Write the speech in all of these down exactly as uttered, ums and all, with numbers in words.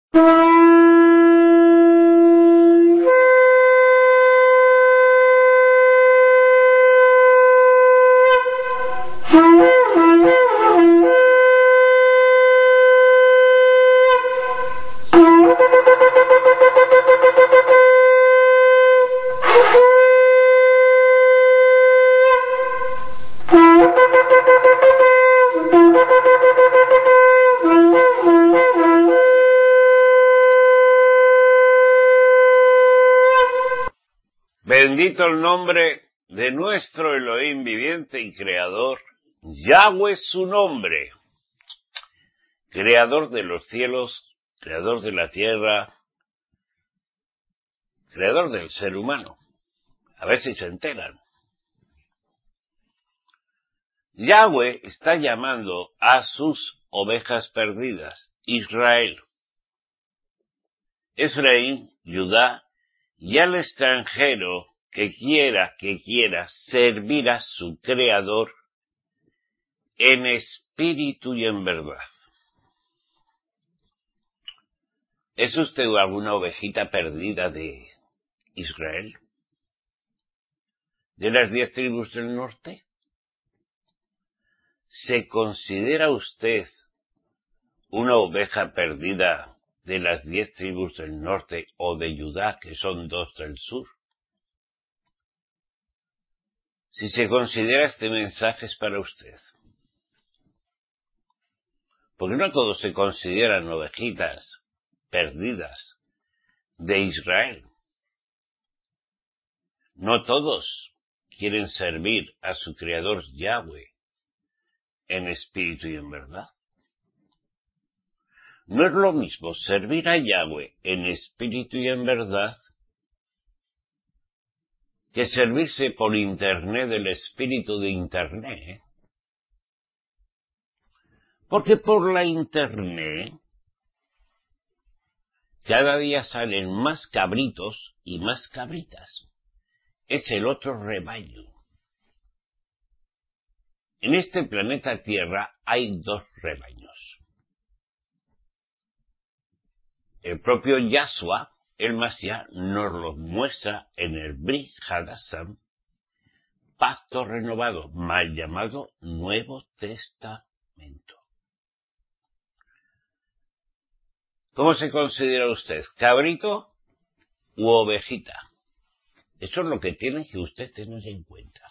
Bendito el nombre de nuestro Elohim viviente y creador, Yahweh su nombre, creador de los cielos, creador de la tierra, creador del ser humano. A ver si se enteran. Yahweh está llamando a sus ovejas perdidas, Israel, Efraín, Judá, y al extranjero que quiera, que quiera servir a su Creador en espíritu y en verdad. ¿Es usted alguna ovejita perdida de Israel? ¿De las diez tribus del norte? ¿Se considera usted una oveja perdida de las diez tribus del norte o de Judá, que son dos del sur? Si se considera, este mensaje es para usted. Porque no todos se consideran ovejitas perdidas de Israel. No todos quieren servir a su Creador Yahweh en espíritu y en verdad. No es lo mismo servir a Yahweh en espíritu y en verdad que servirse por internet del espíritu de internet, ¿eh? Porque por la internet cada día salen más cabritos y más cabritas. Es el otro rebaño. En este planeta Tierra hay dos rebaños. El propio Yahshua, el Mashiach, nos lo muestra en el Brit Hadashah, pacto renovado, mal llamado Nuevo Testamento. ¿Cómo se considera usted? ¿Cabrito u ovejita? Eso es lo que tiene que usted tener en cuenta.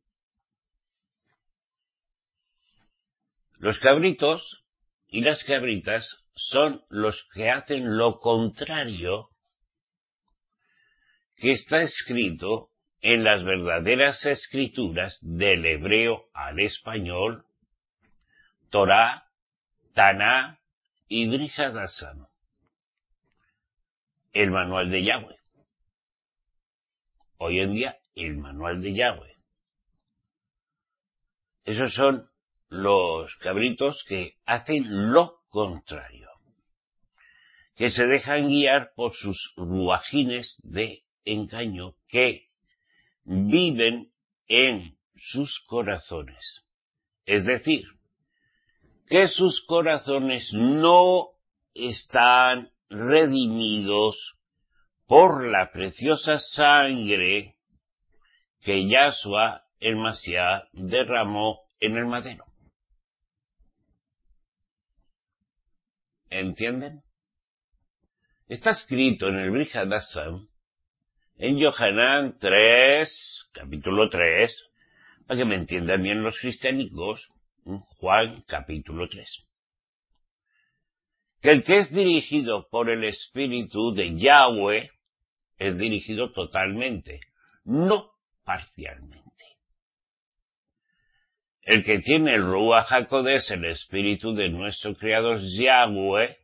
Los cabritos y las cabritas son los que hacen lo contrario que está escrito en las verdaderas escrituras del hebreo al español, Torá, Taná y Brit Hadashah, el manual de Yahweh. Hoy en día, el manual de Yahweh. Esos son los cabritos que hacen lo contrario, que se dejan guiar por sus ruajines de engaño que viven en sus corazones. Es decir, que sus corazones no están redimidos por la preciosa sangre que Yahshua, el Mashiach, derramó en el madero. ¿Entienden? Está escrito en el Brit Hadashah, en Yohanan tres, capítulo tres, para que me entiendan bien los cristianicos, Juan capítulo tres, que el que es dirigido por el Espíritu de Yahweh es dirigido totalmente, no parcialmente. El que tiene el Ruach HaKodesh, el Espíritu de nuestro Creador Yahweh,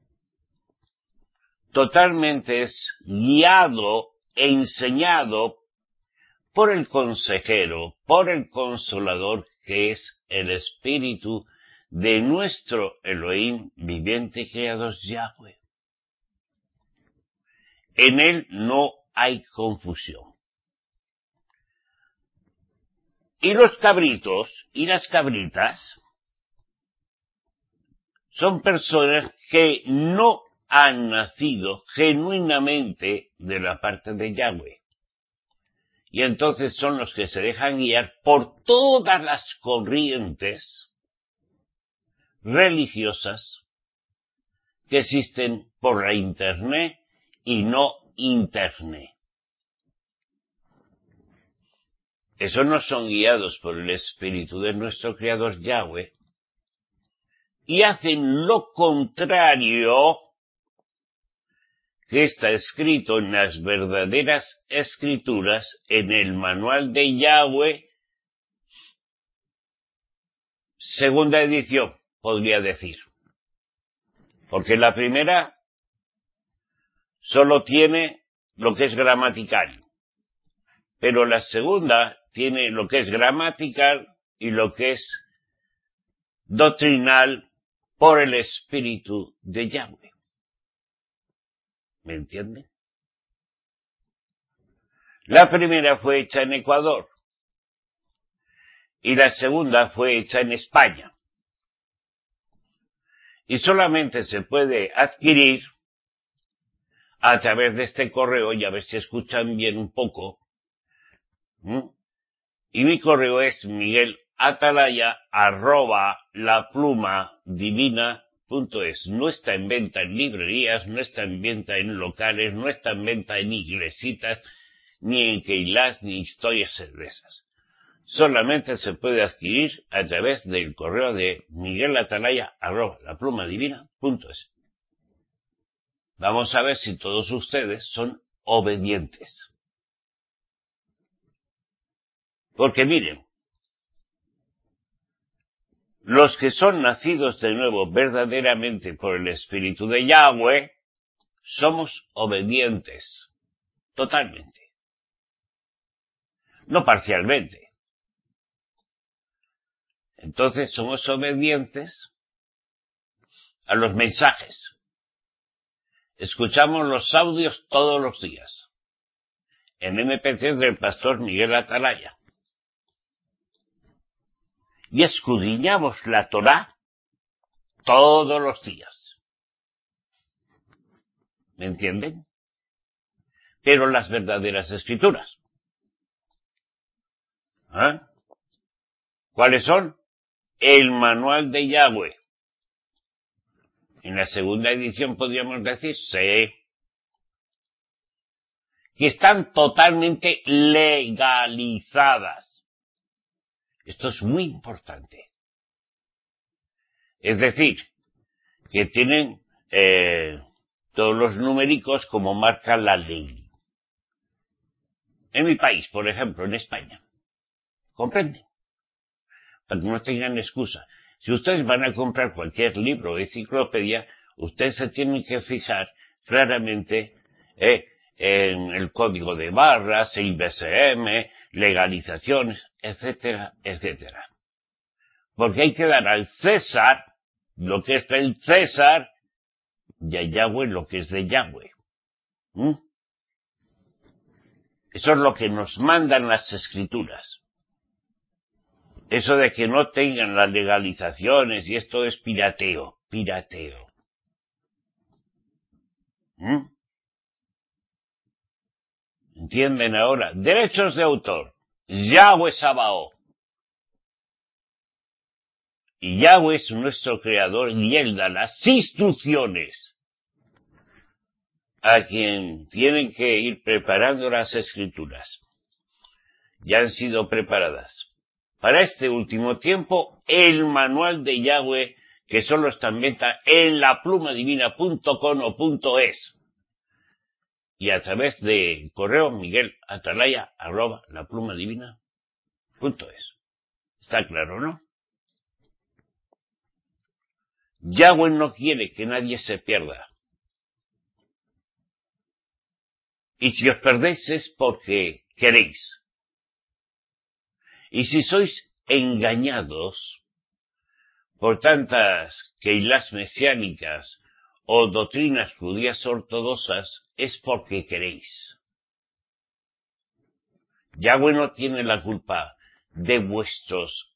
totalmente es guiado e enseñado por el consejero, por el consolador, que es el Espíritu de nuestro Elohim viviente y creador Yahweh. En él no hay confusión. Y los cabritos y las cabritas son personas que no han nacido genuinamente de la parte de Yahweh. Y entonces son los que se dejan guiar por todas las corrientes religiosas que existen por la internet y no internet. Esos no son guiados por el espíritu de nuestro Creador Yahweh y hacen lo contrario que está escrito en las verdaderas escrituras, en el manual de Yahweh, segunda edición, podría decir. Porque la primera solo tiene lo que es gramatical, pero la segunda tiene lo que es gramatical y lo que es doctrinal por el espíritu de Yahweh. ¿Me entienden? La primera fue hecha en Ecuador y la segunda fue hecha en España. Y solamente se puede adquirir a través de este correo, y a ver si escuchan bien un poco. ¿Mm? Y mi correo es miguelatalaya arroba laplumadivina.es. No está en venta en librerías, no está en venta en locales, no está en venta en iglesitas, ni en keilas, ni historias cervezas. Solamente se puede adquirir a través del correo de miguelatalaya arroba laplumadivina.es. Vamos a ver si todos ustedes son obedientes. Porque miren, los que son nacidos de nuevo verdaderamente por el Espíritu de Yahweh, somos obedientes, totalmente. No parcialmente. Entonces somos obedientes a los mensajes. Escuchamos los audios todos los días. En eme pe tres del pastor Miguel Atalaya. Y escudriñamos la Torá todos los días. ¿Me entienden? Pero las verdaderas escrituras. ¿Eh? ¿Cuáles son? El manual de Yahweh. En la segunda edición podríamos decir, sí, que están totalmente legalizadas. Esto es muy importante. Es decir, que tienen eh, todos los numéricos como marca la ley. En mi país, por ejemplo, en España. ¿Comprenden? Para que no tengan excusa. Si ustedes van a comprar cualquier libro o enciclopedia, ustedes se tienen que fijar claramente eh, en el código de barras, I B C M, legalizaciones, etcétera, etcétera. Porque hay que dar al César lo que es del César y a Yahweh lo que es de Yahweh. ¿Mm? Eso es lo que nos mandan las escrituras. Eso de que no tengan las legalizaciones y esto es pirateo, pirateo. ¿Mm? ¿Entienden ahora? Derechos de autor. Yahweh Sabaoth. Y Yahweh es nuestro creador y Él da las instrucciones a quien tienen que ir preparando las escrituras. Ya han sido preparadas. Para este último tiempo, el manual de Yahweh, que solo está en venta en laplumadivina punto com o punto es. Y a través de correo miguelatalaya arroba laplumadivina.es. ¿Está claro, no? Yahweh no quiere que nadie se pierda. Y si os perdéis es porque queréis. Y si sois engañados por tantas keilas mesiánicas o doctrinas judías ortodoxas, es porque queréis. Yahweh no tiene la culpa de vuestros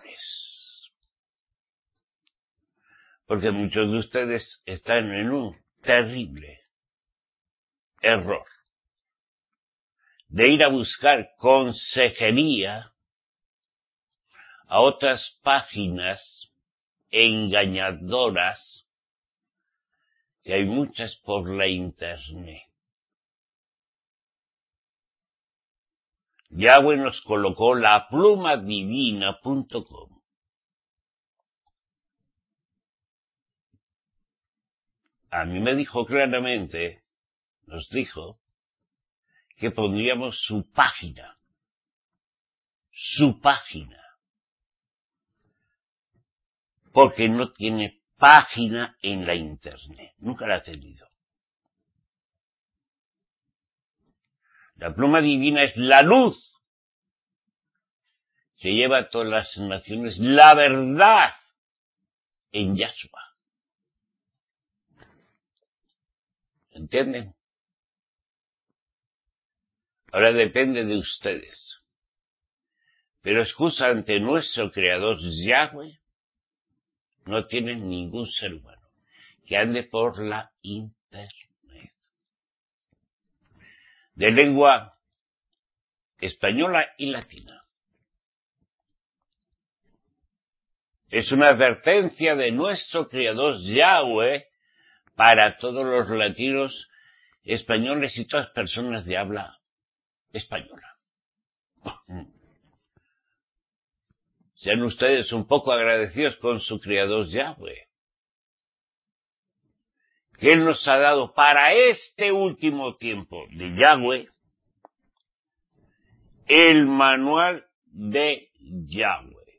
errores. Porque muchos de ustedes están en un terrible error de ir a buscar consejería a otras páginas engañadoras, que hay muchas por la internet. Yahweh nos colocó la pluma divina punto com. A mí me dijo claramente, nos dijo, que pondríamos su página, su página, porque no tiene página en la internet, nunca la ha tenido. La pluma divina es la luz que lleva a todas las naciones la verdad en Yahshua. ¿Entienden? Ahora depende de ustedes. Pero excusa ante nuestro Creador Yahweh no tienen ningún ser humano que ande por la internet. De lengua española y latina. Es una advertencia de nuestro Creador Yahweh para todos los latinos, españoles y todas personas de habla española. Sean ustedes un poco agradecidos con su Creador Yahweh, que Él nos ha dado para este último tiempo de Yahweh el manual de Yahweh,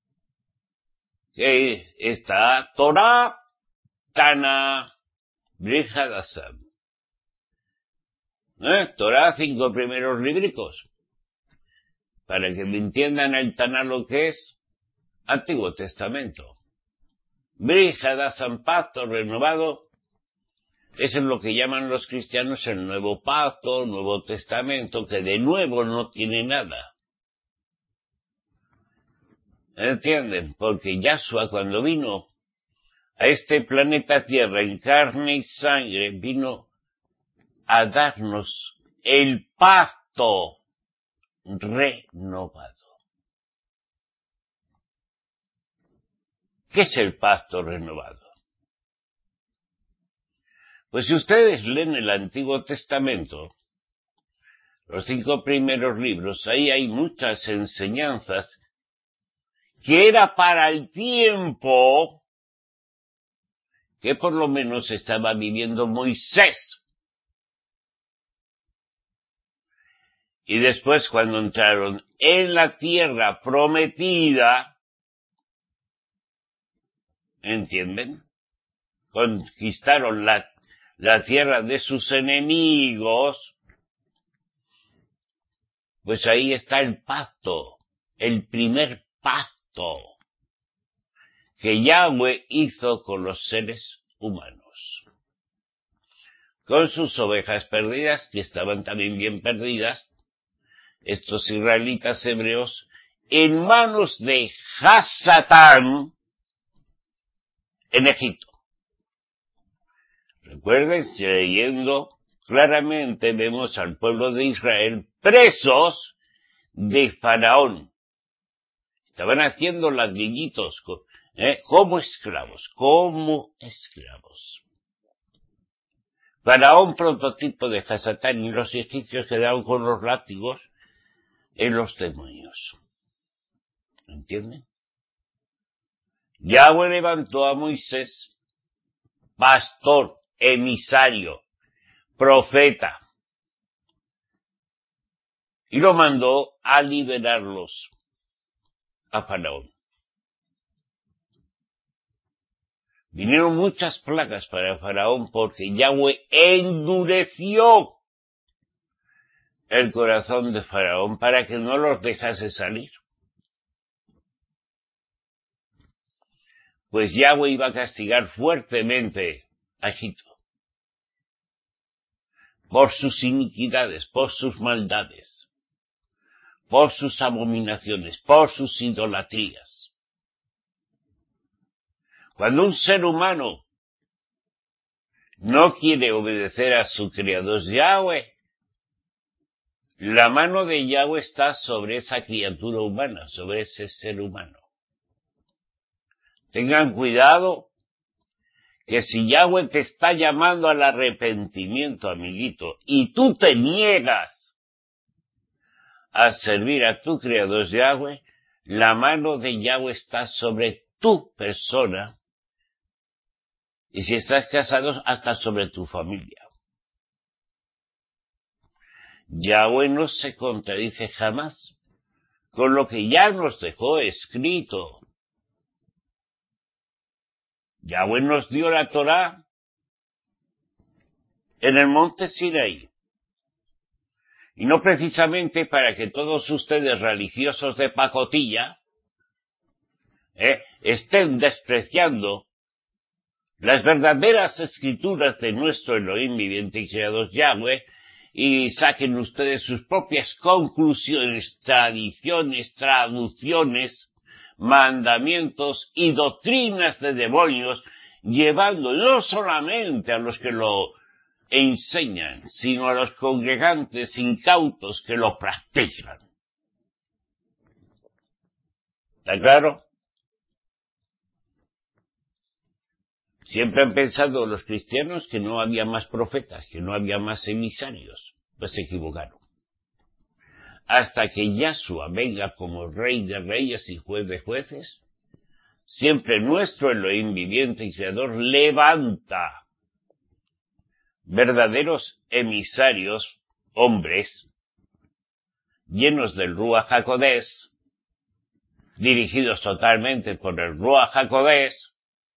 que está Torah, Tana, Brit Hadashah. ¿Eh? Torah, cinco primeros libricos. Para que me entiendan el Taná lo que es Antiguo Testamento. Brit Hadashah, pacto renovado, eso es lo que llaman los cristianos el Nuevo Pacto, Nuevo Testamento, que de nuevo no tiene nada. ¿Entienden? Porque Yahshua, cuando vino a este planeta Tierra en carne y sangre, vino a darnos el pacto renovado. ¿Qué es el pacto renovado? Pues si ustedes leen el Antiguo Testamento, los cinco primeros libros, ahí hay muchas enseñanzas que era para el tiempo que por lo menos estaba viviendo Moisés. Y después, cuando entraron en la tierra prometida, ¿entienden? Conquistaron la, la tierra de sus enemigos, pues ahí está el pacto, el primer pacto que Yahweh hizo con los seres humanos. Con sus ovejas perdidas, que estaban también bien perdidas, estos israelitas hebreos, en manos de Hasatán en Egipto. Recuerden, leyendo claramente, vemos al pueblo de Israel presos de Faraón. Estaban haciendo ladrillitos ¿eh? como esclavos, como esclavos. Faraón, prototipo de Hasatán, y los egipcios quedaron con los látigos en los demonios. ¿Entienden? Yahweh levantó a Moisés, pastor, emisario, profeta, y lo mandó a liberarlos a Faraón. Vinieron muchas plagas para Faraón porque Yahweh endureció el corazón de Faraón para que no los dejase salir. Pues Yahweh iba a castigar fuertemente a Egipto por sus iniquidades, por sus maldades, por sus abominaciones, por sus idolatrías. Cuando un ser humano no quiere obedecer a su Creador Yahweh, la mano de Yahweh está sobre esa criatura humana, sobre ese ser humano. Tengan cuidado que si Yahweh te está llamando al arrepentimiento, amiguito, y tú te niegas a servir a tu Creador Yahweh, la mano de Yahweh está sobre tu persona, y si estás casado, hasta sobre tu familia. Yahweh no se contradice jamás con lo que ya nos dejó escrito. Yahweh nos dio la Torá en el monte Sinaí. Y no precisamente para que todos ustedes religiosos de pacotilla eh, estén despreciando las verdaderas escrituras de nuestro Elohim viviente y creador Yahweh y saquen ustedes sus propias conclusiones, tradiciones, traducciones, mandamientos y doctrinas de demonios, llevando no solamente a los que lo enseñan, sino a los congregantes incautos que lo practican. ¿Está claro? Siempre han pensado los cristianos que no había más profetas, que no había más emisarios. Pues se equivocaron. Hasta que Yahshua venga como Rey de Reyes y Juez de Jueces, siempre nuestro Elohim viviente y creador levanta verdaderos emisarios, hombres, llenos del Ruach HaKodesh, dirigidos totalmente por el Ruach HaKodesh,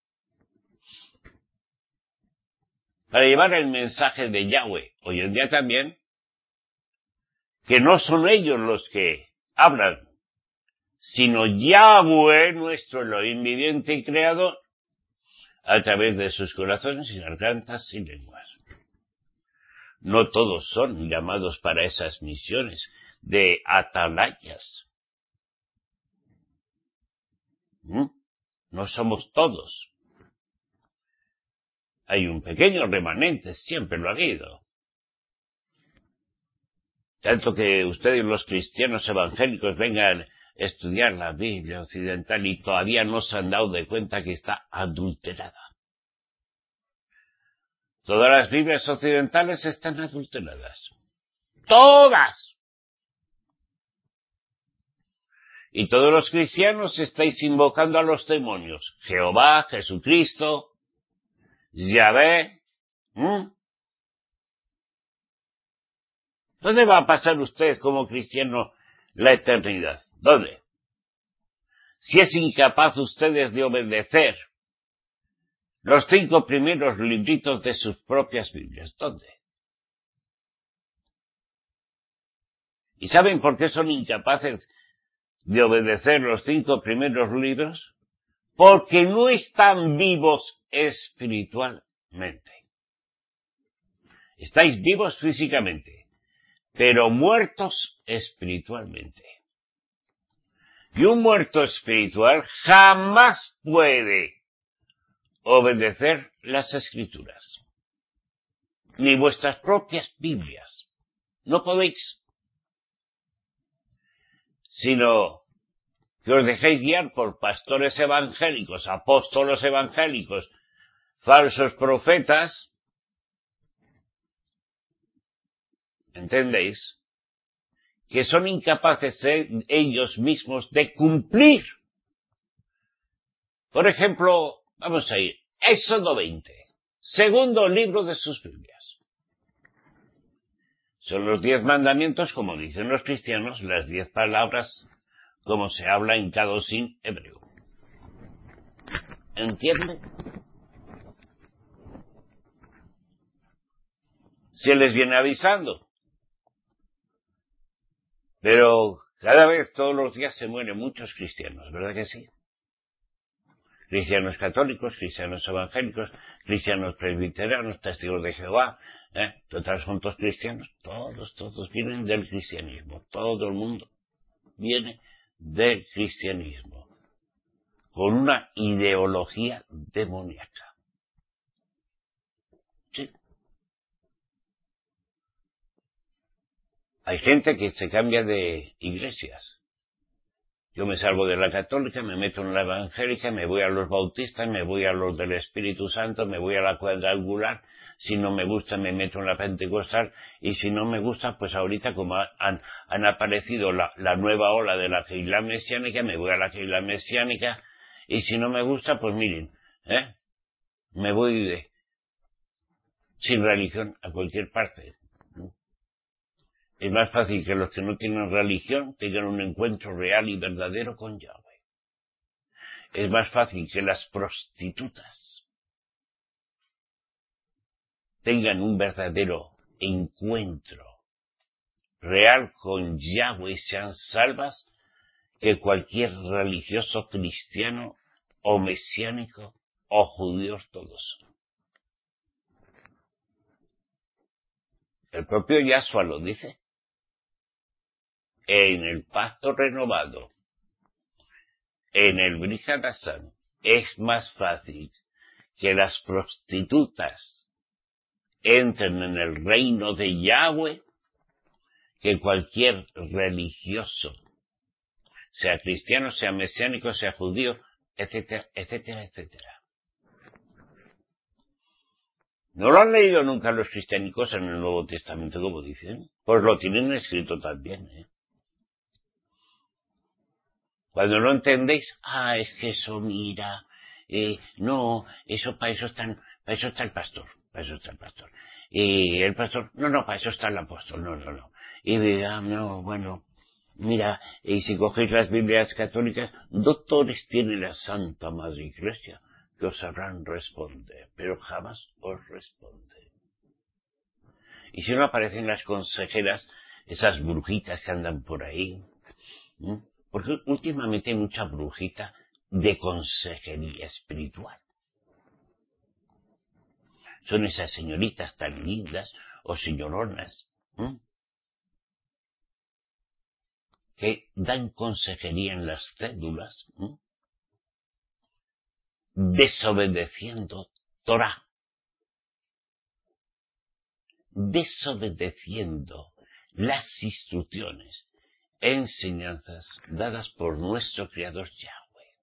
para llevar el mensaje de Yahweh, hoy en día también, que no son ellos los que hablan, sino Yahweh, nuestro Elohim viviente y creador, a través de sus corazones y gargantas y lenguas. No todos son llamados para esas misiones de atalayas. ¿Mm? No somos todos. Hay un pequeño remanente, siempre lo ha habido. Tanto que ustedes los cristianos evangélicos vengan a estudiar la Biblia occidental y todavía no se han dado de cuenta que está adulterada. Todas las Biblias occidentales están adulteradas. ¡Todas! Y todos los cristianos estáis invocando a los demonios. Jehová, Jesucristo, Yahvé. ¿Mm? ¿Dónde va a pasar usted como cristiano la eternidad? ¿Dónde? Si es incapaz ustedes de obedecer los cinco primeros libritos de sus propias Biblias, ¿dónde? ¿Y saben por qué son incapaces de obedecer los cinco primeros libros? Porque no están vivos espiritualmente. Estáis vivos físicamente, pero muertos espiritualmente. Y un muerto espiritual jamás puede obedecer las Escrituras, ni vuestras propias Biblias. No podéis. Sino que os dejéis guiar por pastores evangélicos, apóstolos evangélicos, falsos profetas, ¿entendéis? Que son incapaces ellos mismos de cumplir. Por ejemplo, vamos a ir, Éxodo veinte, segundo libro de sus Biblias. Son los diez mandamientos, como dicen los cristianos, las diez palabras, como se habla en Kadosín hebreo. ¿Entiende? Se les viene avisando. Pero cada vez, todos los días, se mueren muchos cristianos, ¿verdad que sí? Cristianos católicos, cristianos evangélicos, cristianos presbiterianos, testigos de Jehová, ¿eh? Todos juntos cristianos, todos, todos vienen del cristianismo, todo el mundo viene del cristianismo, con una ideología demoníaca. Sí. Hay gente que se cambia de iglesias. Yo me salgo de la católica, me meto en la evangélica, me voy a los bautistas, me voy a los del Espíritu Santo, me voy a la cuadrangular. Si no me gusta, me meto en la pentecostal. Y si no me gusta, pues ahorita como han, han aparecido la, la nueva ola de la Keilah mesiánica, me voy a la Keilah mesiánica. Y si no me gusta, pues miren, ¿eh? me voy de, sin religión a cualquier parte. Es más fácil que los que no tienen religión tengan un encuentro real y verdadero con Yahweh. Es más fácil que las prostitutas tengan un verdadero encuentro real con Yahweh y sean salvas que cualquier religioso cristiano o mesiánico o judío ortodoxo. El propio Yahshua lo dice. En el pacto renovado, en el Brit Hadashah, es más fácil que las prostitutas entren en el reino de Yahweh que cualquier religioso, sea cristiano, sea mesiánico, sea judío, etcétera, etcétera, etcétera. ¿No lo han leído nunca los cristianicos en el Nuevo Testamento, como dicen? Pues lo tienen escrito también, ¿eh? Cuando no entendéis, ah, es que eso mira, eh, no, eso para eso está, para eso está el pastor, para eso está el pastor. Y el pastor, no, no, para eso está el apóstol, no, no, no. Y diga, no, bueno, mira, y si cogéis las Biblias católicas, doctores tiene la Santa Madre Iglesia, que os sabrán responder, pero jamás os responde. Y si no aparecen las consejeras, esas brujitas que andan por ahí, ¿eh? Porque últimamente hay mucha brujita de consejería espiritual. Son esas señoritas tan lindas o señoronas, ¿eh? que dan consejería en las cédulas, ¿eh? desobedeciendo Torah, desobedeciendo las instrucciones, enseñanzas dadas por nuestro Creador Yahweh.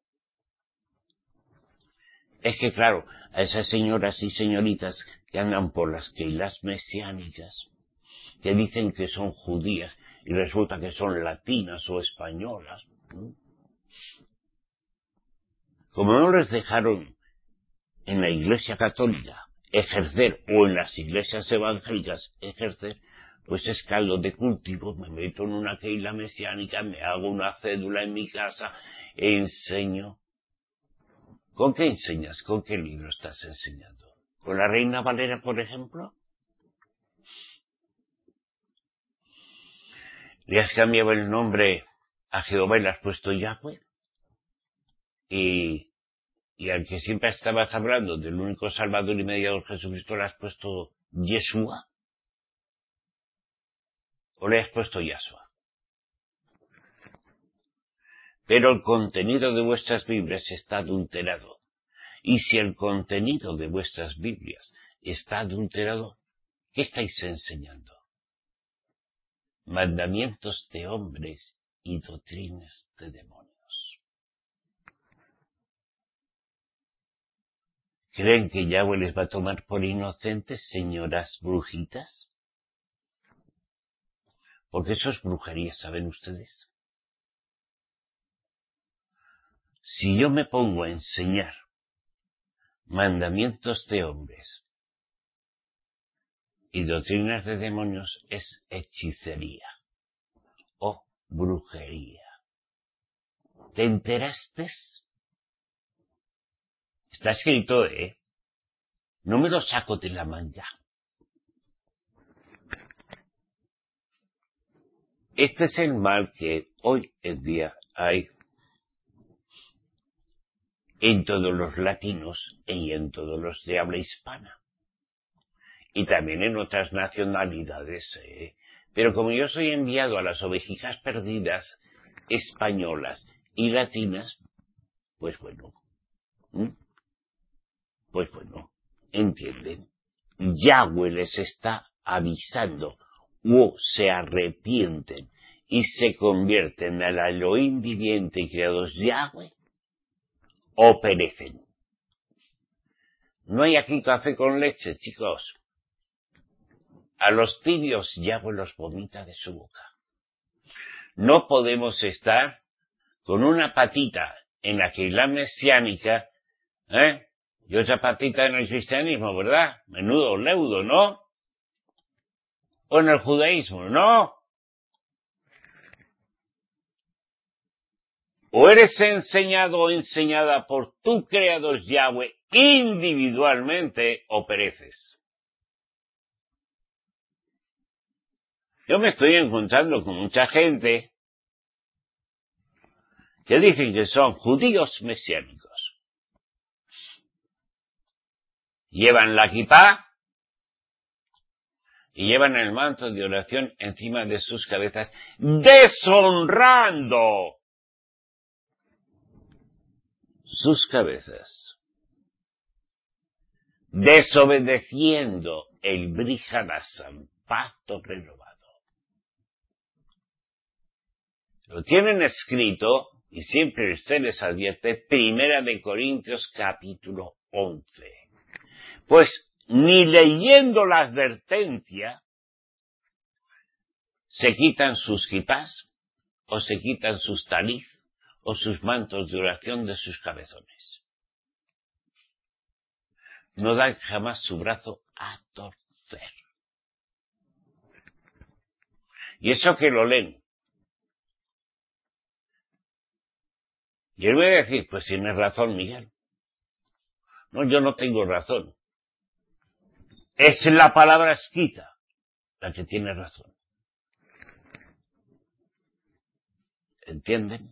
Es que claro, a esas señoras y señoritas que andan por las Keilahs mesiánicas, que dicen que son judías y resulta que son latinas o españolas, ¿no? Como no les dejaron en la Iglesia Católica ejercer o en las iglesias evangélicas ejercer, pues es caldo de cultivo, me meto en una Keilah mesiánica, me hago una cédula en mi casa, enseño. ¿Con qué enseñas? ¿Con qué libro estás enseñando? ¿Con la Reina Valera, por ejemplo? ¿Le has cambiado el nombre a Jehová y le has puesto Yahweh? Y, y al que siempre estabas hablando del único Salvador y Mediador Jesucristo le has puesto Yeshua. ¿O le has puesto Yahshua? Pero el contenido de vuestras Biblias está adulterado. Y si el contenido de vuestras Biblias está adulterado, ¿qué estáis enseñando? Mandamientos de hombres y doctrinas de demonios. ¿Creen que Yahweh les va a tomar por inocentes, señoras brujitas? Porque eso es brujería, ¿saben ustedes? Si yo me pongo a enseñar mandamientos de hombres y doctrinas de demonios, es hechicería o brujería. ¿Te enteraste? Está escrito, ¿eh? No me lo saco de la manga. Este es el mal que hoy en día hay en todos los latinos y en todos los de habla hispana. Y también en otras nacionalidades. ¿eh? Pero como yo soy enviado a las ovejijas perdidas españolas y latinas, pues bueno, ¿eh? pues bueno, entienden. Yahweh les está avisando o se arrepienten y se convierten al Elohim viviente y creados Yahweh, o perecen. No hay aquí café con leche, chicos. A los tibios Yahweh los vomita de su boca. No podemos estar con una patita en la Keilah mesiánica, ¿eh? Y otra patita en el cristianismo, ¿verdad? Menudo leudo, ¿no? O en el judaísmo, ¿no? O eres enseñado o enseñada por tu creador Yahweh individualmente, o pereces. Yo me estoy encontrando con mucha gente que dicen que son judíos mesiánicos. Llevan la kipá y llevan el manto de oración encima de sus cabezas, deshonrando sus cabezas, desobedeciendo el Brit Hadashah, pacto renovado. Lo tienen escrito, y siempre se les advierte, Primera de Corintios capítulo once. Pues ni leyendo la advertencia se quitan sus kipás, o se quitan sus talif, o sus mantos de oración de sus cabezones. No dan jamás su brazo a torcer. Y eso que lo leen. Y él va a decir, pues tienes razón, Miguel. No, yo no tengo razón. Es la palabra escrita la que tiene razón. ¿Entienden?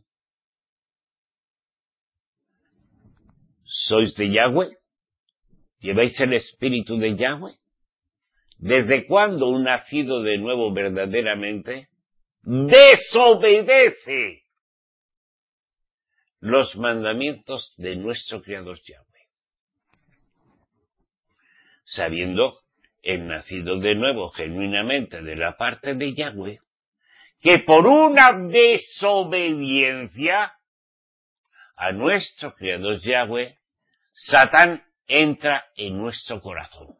¿Sois de Yahweh? ¿Lleváis el espíritu de Yahweh? ¿Desde cuándo un nacido de nuevo verdaderamente desobedece los mandamientos de nuestro Creador Yahweh? Sabiendo el nacido de nuevo genuinamente de la parte de Yahweh, que por una desobediencia a nuestro Creador Yahweh, Satán entra en nuestro corazón.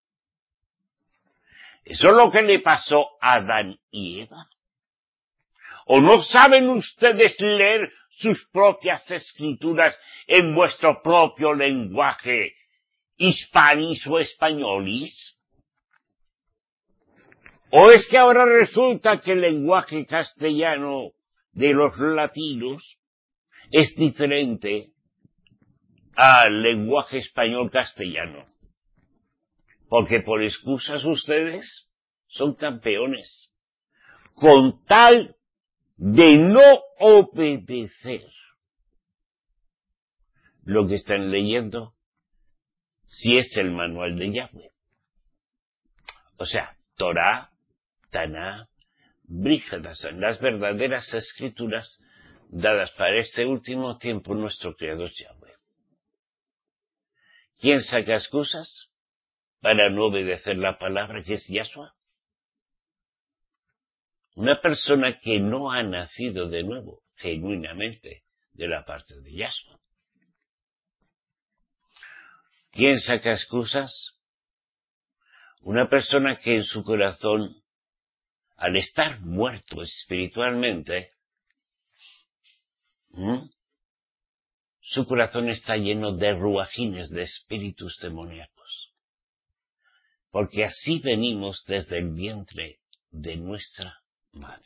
Eso es lo que le pasó a Adán y Eva. ¿O no saben ustedes leer sus propias escrituras en vuestro propio lenguaje hispanis o españolis? ¿O es que ahora resulta que el lenguaje castellano de los latinos es diferente al lenguaje español castellano? Porque por excusas ustedes son campeones, con tal de no obedecer lo que están leyendo, si es el manual de Yahweh. O sea, Torah, Taná, Brit Hadashah, las verdaderas escrituras dadas para este último tiempo nuestro Creador Yahweh. ¿Quién saca excusas para no obedecer la palabra que es Yahshua? Una persona que no ha nacido de nuevo, genuinamente, de la parte de Yahshua. ¿Quién saca excusas? Una persona que en su corazón, al estar muerto espiritualmente, ¿m? su corazón está lleno de ruajines, de espíritus demoníacos. Porque así venimos desde el vientre de nuestra madre.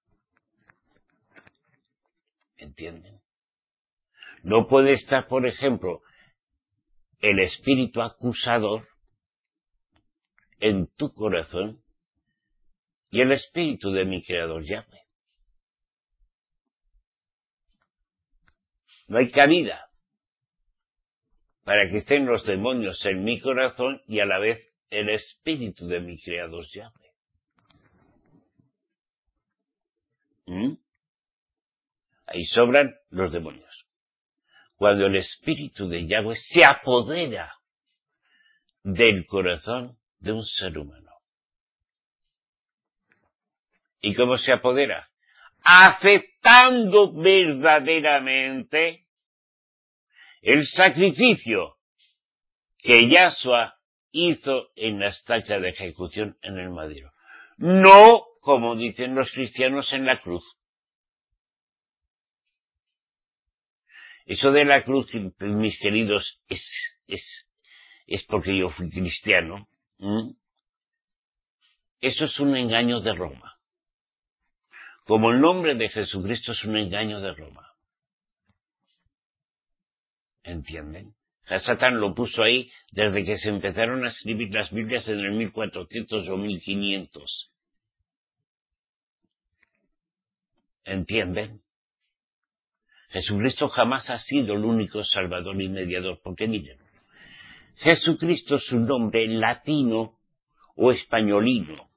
¿Entienden? No puede estar, por ejemplo, el espíritu acusador en tu corazón y el espíritu de mi Creador Yahweh. No hay cabida para que estén los demonios en mi corazón y a la vez el espíritu de mi Creador Yahweh. ¿Mm? Ahí sobran los demonios. Cuando el espíritu de Yahweh se apodera del corazón de un ser humano. ¿Y cómo se apodera? Aceptando verdaderamente el sacrificio que Yahshua hizo en la estaca de ejecución en el madero. No, como dicen los cristianos, en la cruz. Eso de la cruz, mis queridos, es, es, es porque yo fui cristiano. ¿Mm? Eso es un engaño de Roma. Como el nombre de Jesucristo es un engaño de Roma. ¿Entienden? Satán lo puso ahí desde que se empezaron a escribir las Biblias en el mil cuatrocientos o mil quinientos. ¿Entienden? Jesucristo jamás ha sido el único salvador y mediador, porque miren, Jesucristo es un nombre latino o españolino.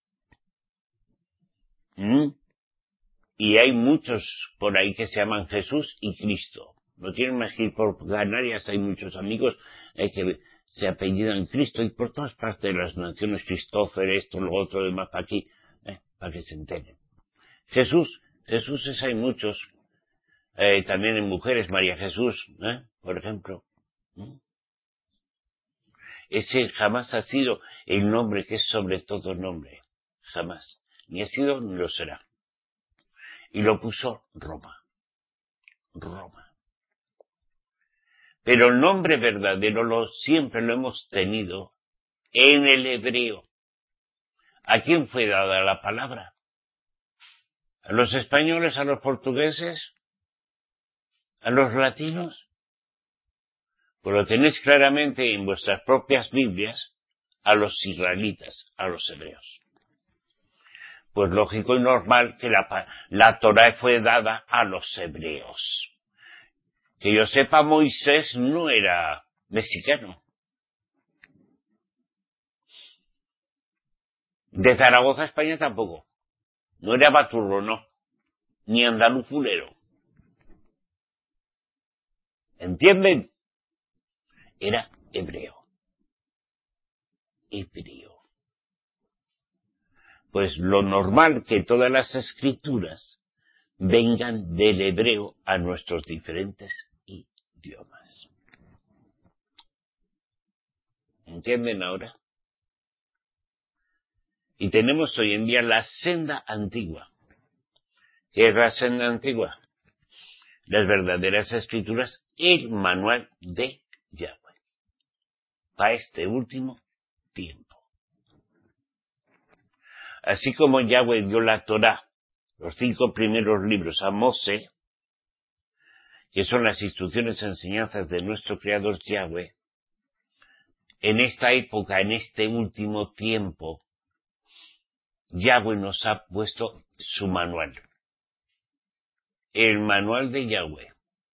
¿Mm? Y hay muchos por ahí que se llaman Jesús y Cristo. No tienen más que ir por Canarias, hay muchos amigos eh, que se apellidan Cristo y por todas partes de las naciones, Christopher, esto, lo otro, demás, para aquí, eh, para que se enteren. Jesús, Jesús es hay muchos, eh, también en mujeres, María Jesús, eh, por ejemplo. ¿Mm? Ese jamás ha sido el nombre que es sobre todo nombre, jamás. Ni ha sido ni lo será. Y lo puso Roma. Roma. Pero el nombre verdadero lo, siempre lo hemos tenido en el hebreo. ¿A quién fue dada la palabra? ¿A los españoles, a los portugueses? ¿A los latinos? Pues lo tenéis claramente en vuestras propias Biblias, a los israelitas, a los hebreos. Pues lógico y normal que la, la Torá fue dada a los hebreos. Que yo sepa, Moisés no era mexicano. De Zaragoza, España tampoco. No era baturro, no. Ni andaluzulero. ¿Entienden? Era hebreo. Hebreo. Pues lo normal que todas las escrituras vengan del hebreo a nuestros diferentes idiomas. ¿Entienden ahora? Y tenemos hoy en día la senda antigua. ¿Qué es la senda antigua? Las verdaderas escrituras, el manual de Yahweh. Para este último tiempo. Así como Yahweh dio la Torá, los cinco primeros libros a Mosé, que son las instrucciones y enseñanzas de nuestro Creador Yahweh, en esta época, en este último tiempo, Yahweh nos ha puesto su manual. El manual de Yahweh.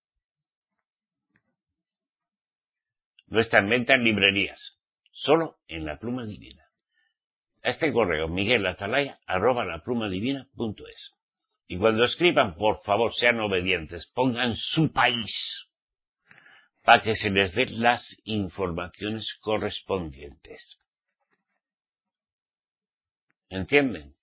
No está en venta en librerías, solo en La Pluma Divina. A este correo, miguel atalaya arroba laplumadivina.es. Y cuando escriban, por favor, sean obedientes, pongan su país, para que se les den las informaciones correspondientes. ¿Entienden?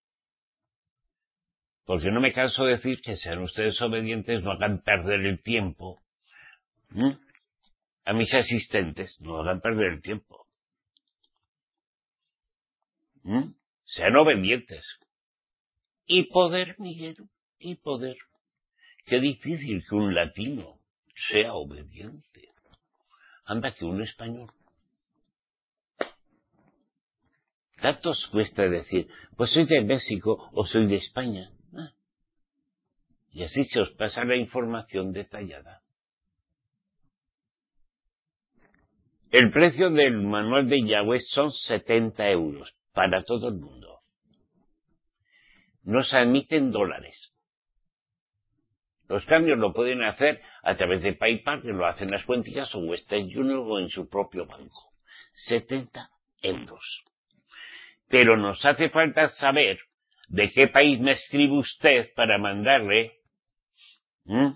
Porque no me canso de decir que sean ustedes obedientes, no hagan perder el tiempo. ¿Mm? A mis asistentes, no hagan perder el tiempo. ¿Mm? Sean obedientes. Y poder, Miguel, y poder. Qué difícil que un latino sea obediente. Anda que un español. Tanto os cuesta decir, pues soy de México o soy de España. Ah. Y así se os pasa la información detallada. El precio del manual de Yahweh son setenta euros para todo el mundo. No se admiten dólares. Los cambios lo pueden hacer a través de PayPal, que lo hacen las cuentas, o Western Union o en su propio banco. setenta euros. Pero nos hace falta saber de qué país me escribe usted para mandarle ¿Mm?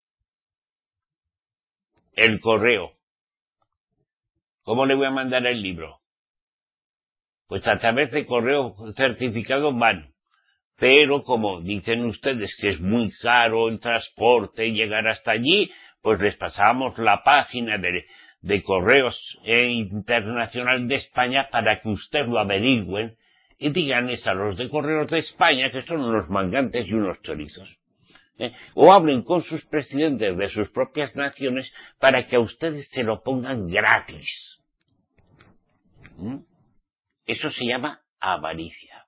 el correo. ¿Cómo le voy a mandar el libro? Pues a través de correo certificado van pero como dicen ustedes que es muy caro el transporte y llegar hasta allí, pues les pasamos la página de, de Correos Internacional de España para que ustedes lo averigüen y díganles a los de Correos de España que son unos mangantes y unos chorizos. ¿Eh? O hablen con sus presidentes de sus propias naciones para que a ustedes se lo pongan gratis. ¿Mm? Eso se llama avaricia.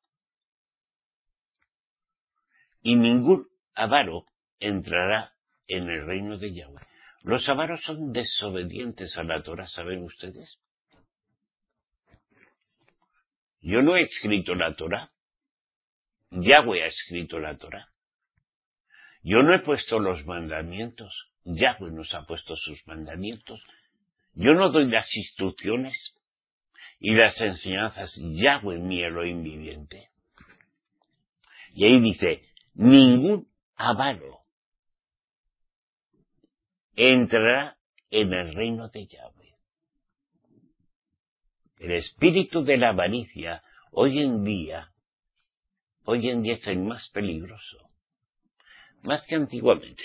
Y ningún avaro entrará en el reino de Yahweh. Los avaros son desobedientes a la Torah, ¿saben ustedes? Yo no he escrito la Torah. Yahweh ha escrito la Torah. Yo no he puesto los mandamientos. Yahweh nos ha puesto sus mandamientos. Yo no doy las instrucciones y las enseñanzas. Yahweh, mi Elohim viviente. Y ahí dice, ningún avaro entrará en el reino de Yahweh. El espíritu de la avaricia hoy en día, hoy en día es el más peligroso, más que antiguamente.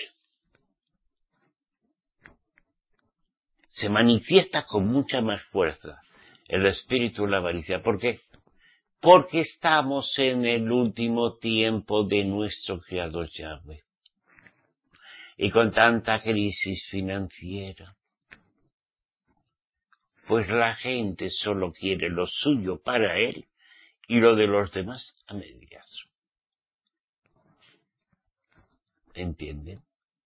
Se manifiesta con mucha más fuerza el espíritu de la avaricia. ¿Por qué? Porque estamos en el último tiempo de nuestro Creador Yahweh. Y con tanta crisis financiera, pues la gente solo quiere lo suyo para él y lo de los demás a medias. ¿Entienden?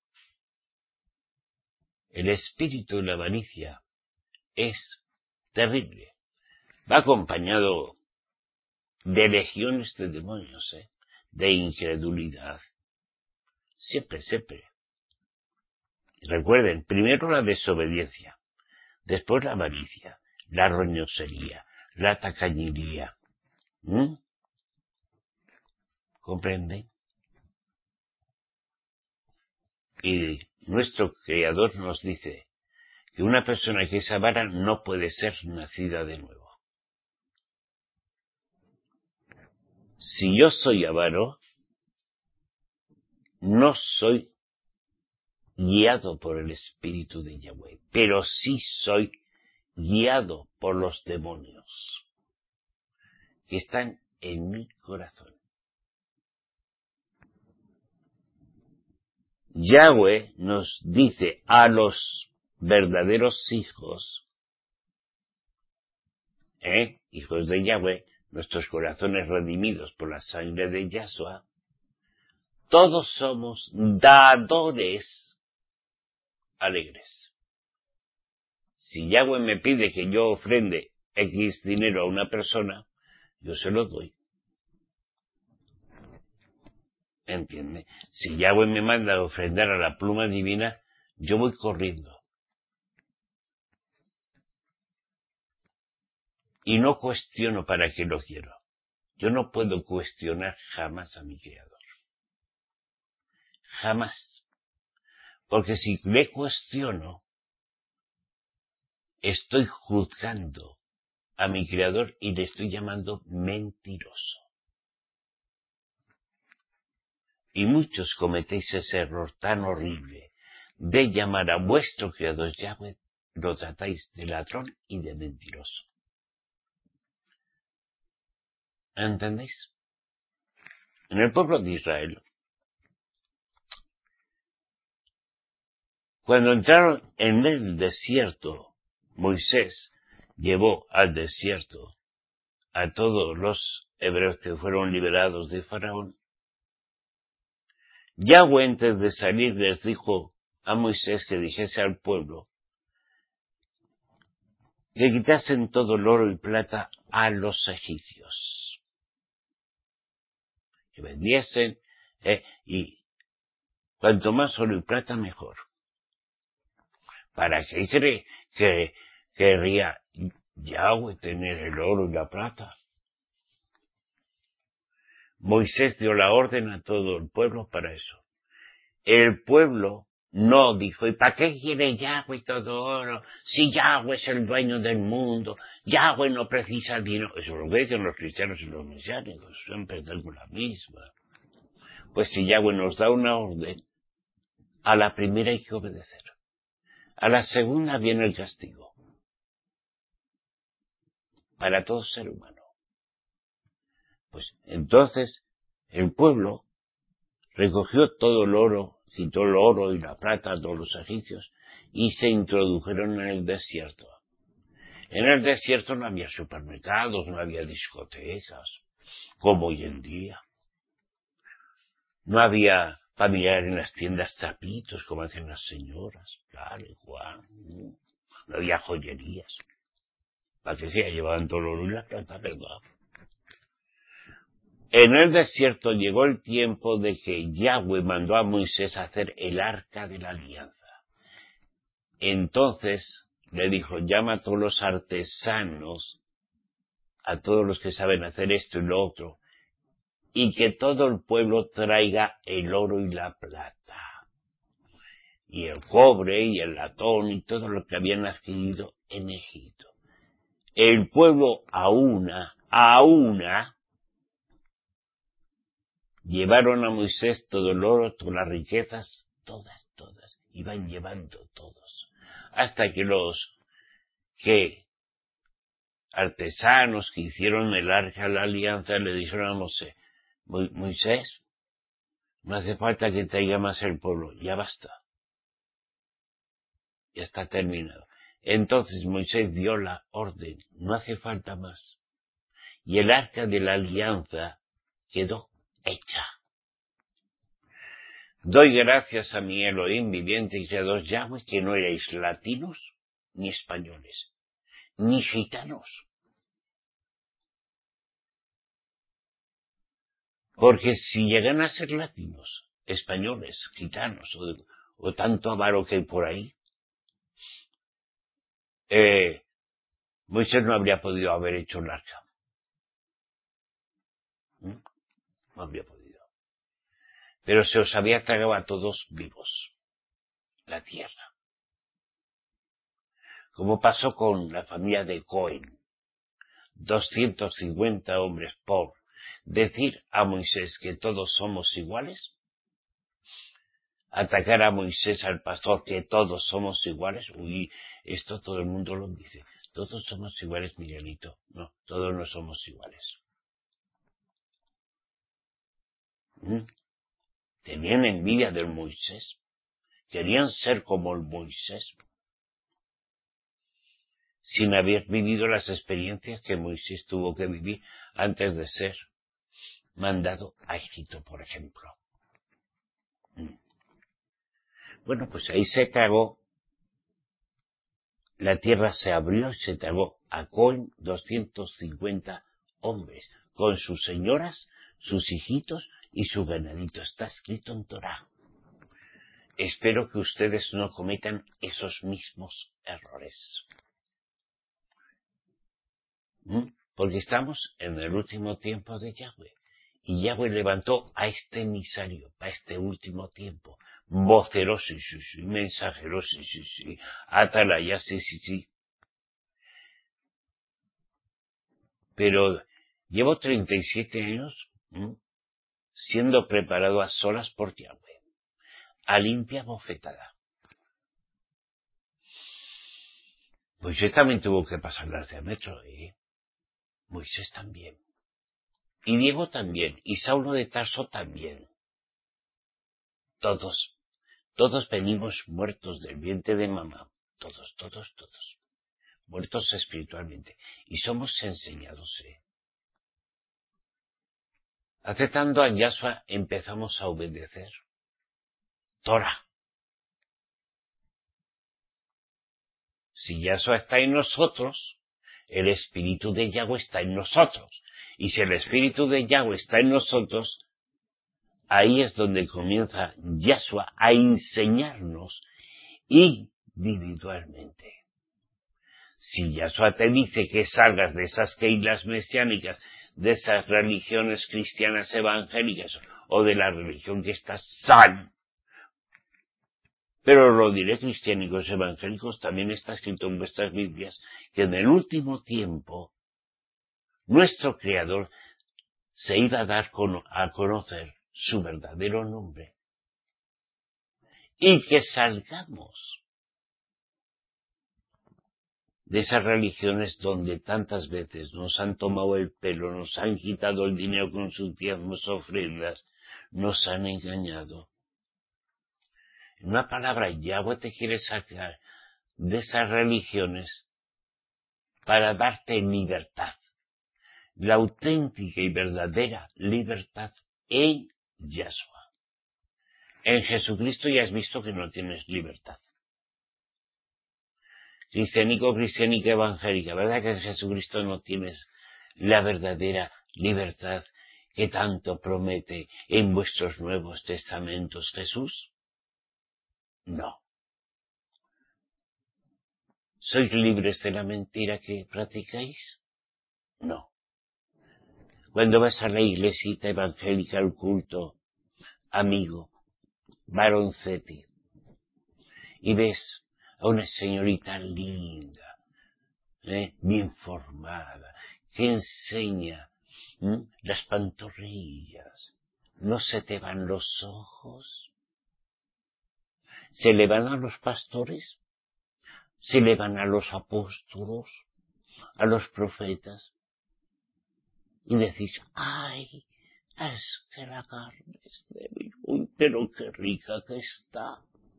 El espíritu de la avaricia es terrible. Va acompañado de legiones de demonios, ¿eh? De incredulidad. Siempre, siempre. Recuerden, primero la desobediencia, después la avaricia, la roñosería, la tacañería. ¿Mm? ¿Comprenden? Y nuestro Creador nos dice que una persona que es avara no puede ser nacida de nuevo. Si yo soy avaro, no soy guiado por el espíritu de Yahweh, pero sí soy guiado por los demonios que están en mi corazón. Yahweh nos dice a los verdaderos hijos, ¿eh? hijos de Yahweh, nuestros corazones redimidos por la sangre de Yahshua, todos somos dadores alegres. Si Yahweh me pide que yo ofrende X dinero a una persona, yo se lo doy. ¿Entiende? Si Yahweh me manda a ofrendar a la pluma divina, yo voy corriendo. Y no cuestiono para qué lo quiero. Yo no puedo cuestionar jamás a mi Creador. Jamás. Porque si le cuestiono, estoy juzgando a mi Creador y le estoy llamando mentiroso. Y muchos cometéis ese error tan horrible de llamar a vuestro Creador Yahweh, lo tratáis de ladrón y de mentiroso. ¿Entendéis? En el pueblo de Israel, cuando entraron en el desierto, Moisés llevó al desierto a todos los hebreos que fueron liberados de Faraón. Yahweh, antes de salir, les dijo a Moisés que dijese al pueblo que quitasen todo el oro y plata a los egipcios, que vendiesen, eh, y cuanto más oro y plata mejor. ¿Para qué cree que querría Yahweh tener el oro y la plata? Moisés dio la orden a todo el pueblo para eso. El pueblo no dijo, ¿y para qué quiere Yahweh todo oro? Si Yahweh es el dueño del mundo, Yahweh no precisa dinero. Eso es lo que dicen los cristianos y los mesiánicos, siempre tengo la misma. Pues si Yahweh nos da una orden, a la primera hay que obedecer. A la segunda viene el castigo. Para todo ser humano. Pues entonces el pueblo recogió todo el oro, quitó el oro y la plata a todos los egipcios y se introdujeron en el desierto. En el desierto no había supermercados, no había discotecas, como hoy en día. No había familiares en las tiendas zapitos, como hacen las señoras, claro, igual. No había joyerías. Para que sea, llevaban todo el oro y la plata, ¿verdad? En el desierto llegó el tiempo de que Yahweh mandó a Moisés a hacer el arca de la alianza. Entonces le dijo, llama a todos los artesanos, a todos los que saben hacer esto y lo otro, y que todo el pueblo traiga el oro y la plata, y el cobre y el latón y todo lo que habían adquirido en Egipto. El pueblo a una, a una, llevaron a Moisés todo el oro, todas las riquezas, todas, todas, iban llevando todos, hasta que los que artesanos que hicieron el arca de la alianza le dijeron a Moisés, Moisés, no hace falta que traiga más el pueblo, ya basta, ya está terminado. Entonces Moisés dio la orden, no hace falta más, y el arca de la alianza quedó hecha. Doy gracias a mi Elohim viviente y creador Yahweh que no erais latinos ni españoles, ni gitanos. Porque si llegan a ser latinos, españoles, gitanos o, o tanto avaro que hay por ahí, eh, Moisés no habría podido haber hecho el arca. ¿Mm? No habría podido. Pero se os había tragado a todos vivos la tierra. Como pasó con la familia de Cohen. doscientos cincuenta hombres por decir a Moisés que todos somos iguales. Atacar a Moisés, al pastor, que todos somos iguales. Uy, esto todo el mundo lo dice. Todos somos iguales, Miguelito. No, todos no somos iguales. ¿Mm? Tenían envidia del Moisés. Querían ser como el Moisés. Sin haber vivido las experiencias que Moisés tuvo que vivir antes de ser mandado a Egipto, por ejemplo. ¿Mm? Bueno, pues ahí se tragó. La tierra se abrió y se tragó a Cohen doscientos cincuenta hombres, con sus señoras, sus hijitos y su ganadito. Está escrito en Torá. Espero que ustedes no cometan esos mismos errores. ¿Mm? Porque estamos en el último tiempo de Yahweh. Y Yahweh levantó a este emisario para este último tiempo. Vocero, sí, sí, sí. Mensajero, sí, sí, sí. Atalaya, sí, sí, sí. Pero llevo treinta y siete años ¿m? siendo preparado a solas por Yahweh, a limpia bofetada. Moisés también tuvo que pasar las de metro, ¿eh? Moisés también. Y Diego también, y Saulo de Tarso también. Todos, todos venimos muertos del vientre de mamá. Todos, todos, todos. Muertos espiritualmente. Y somos enseñados, ¿eh? Aceptando a Yahshua empezamos a obedecer. Torah. Si Yahshua está en nosotros, el Espíritu de Yahweh está en nosotros. Y si el Espíritu de Yahweh está en nosotros, ahí es donde comienza Yahshua a enseñarnos individualmente. Si Yahshua te dice que salgas de esas keilas mesiánicas, de esas religiones cristianas evangélicas, o de la religión que estás, sal. Pero lo diré, cristiánicos evangélicos, también está escrito en vuestras Biblias, que en el último tiempo, nuestro Creador se iba a dar a conocer su verdadero nombre. Y que salgamos de esas religiones donde tantas veces nos han tomado el pelo, nos han quitado el dinero con sus diezmos ofrendas, nos han engañado. En una palabra, Yahweh te quiere sacar de esas religiones para darte libertad, la auténtica y verdadera libertad en Yahshua. En Jesucristo ya has visto que no tienes libertad. Cristianico, cristianica, evangélica, ¿verdad que en Jesucristo no tienes la verdadera libertad que tanto promete en vuestros nuevos testamentos Jesús? No. ¿Sois libres de la mentira que practicáis? No. Cuando vas a la iglesita evangélica, al culto, amigo, varoncete, y ves a una señorita linda, ¿eh? bien formada, que enseña ¿eh? las pantorrillas, ¿no se te van los ojos? ¿Se le van a los pastores? ¿Se le van a los apóstolos? ¿A los profetas? Y decís, ay, es que la carne es débil, uy, pero qué rica que está.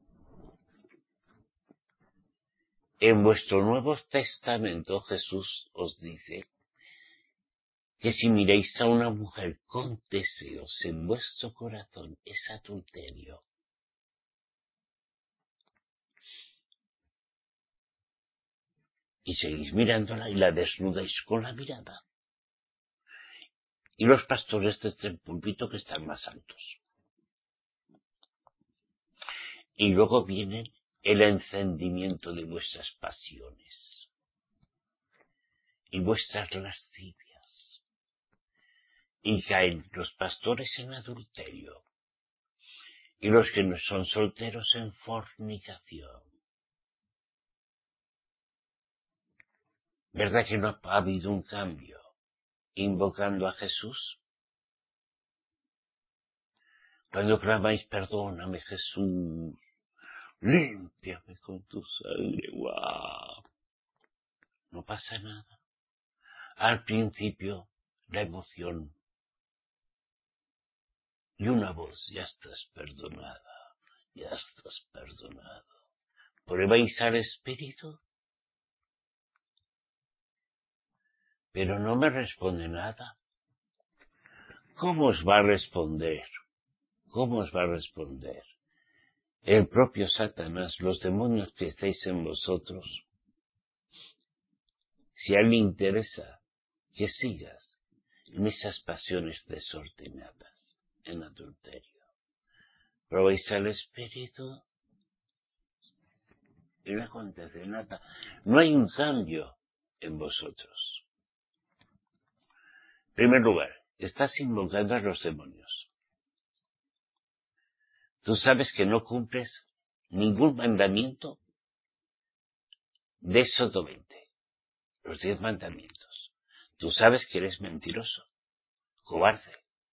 En vuestro Nuevo Testamento Jesús os dice que si miráis a una mujer con deseos en vuestro corazón es adulterio. Y seguís mirándola y la desnudáis con la mirada. Y los pastores desde el púlpito que están más altos. Y luego viene el encendimiento de vuestras pasiones y vuestras lascivias. Y caen los pastores en adulterio y los que no son solteros en fornicación. ¿Verdad que no ha habido un cambio invocando a Jesús? Cuando clamáis, perdóname Jesús, límpiame con tu sangre, guau. No pasa nada. Al principio, la emoción y una voz, ya estás perdonada, ya estás perdonado. ¿Pruebáis al Espíritu? Pero no me responde nada. ¿Cómo os va a responder? ¿Cómo os va a responder? El propio Satanás, los demonios que estáis en vosotros. Si a él le interesa que sigas en esas pasiones desordenadas, en adulterio. ¿Probáis al Espíritu? Y no acontece nada. No hay un cambio en vosotros. En primer lugar, estás invocando a los demonios. Tú sabes que no cumples ningún mandamiento de Éxodo veinte, los diez mandamientos. Tú sabes que eres mentiroso, cobarde.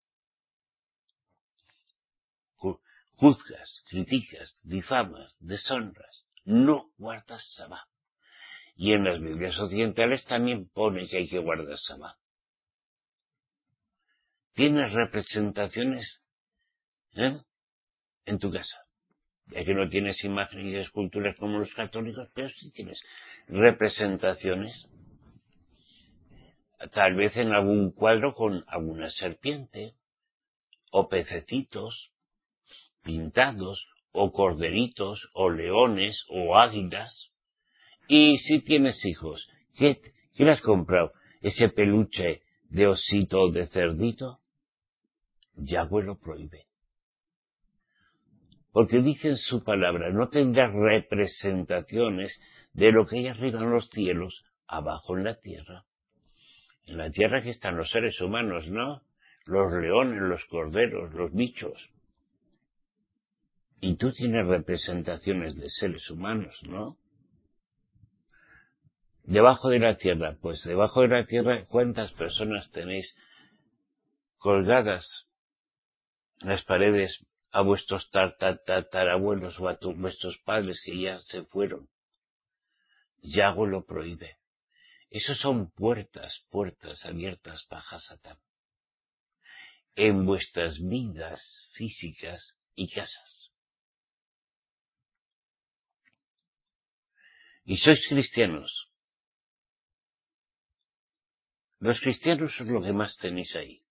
Juzgas, criticas, difamas, deshonras. No guardas Sabá. Y en las Biblias occidentales también pone que hay que guardar Sabá. Tienes representaciones ¿eh? en tu casa. Ya que no tienes imágenes y esculturas como los católicos, pero sí tienes representaciones. Tal vez en algún cuadro con alguna serpiente, o pececitos pintados, o corderitos, o leones, o águilas. Y si tienes hijos, ¿qué, qué le has comprado? ¿Ese peluche de osito o de cerdito? Yahweh lo prohíbe. Porque dice en su palabra, no tendrás representaciones de lo que hay arriba en los cielos, abajo en la tierra. En la tierra que están los seres humanos, ¿no? Los leones, los corderos, los bichos. Y tú tienes representaciones de seres humanos, ¿no? Debajo de la tierra, pues debajo de la tierra, ¿cuántas personas tenéis colgadas las paredes a vuestros tatarabuelos o a tu, vuestros padres que ya se fueron. Yahweh lo prohíbe. Esos son puertas, puertas abiertas para Satán en vuestras vidas físicas y casas. Y sois cristianos. Los cristianos es lo que más tenéis ahí.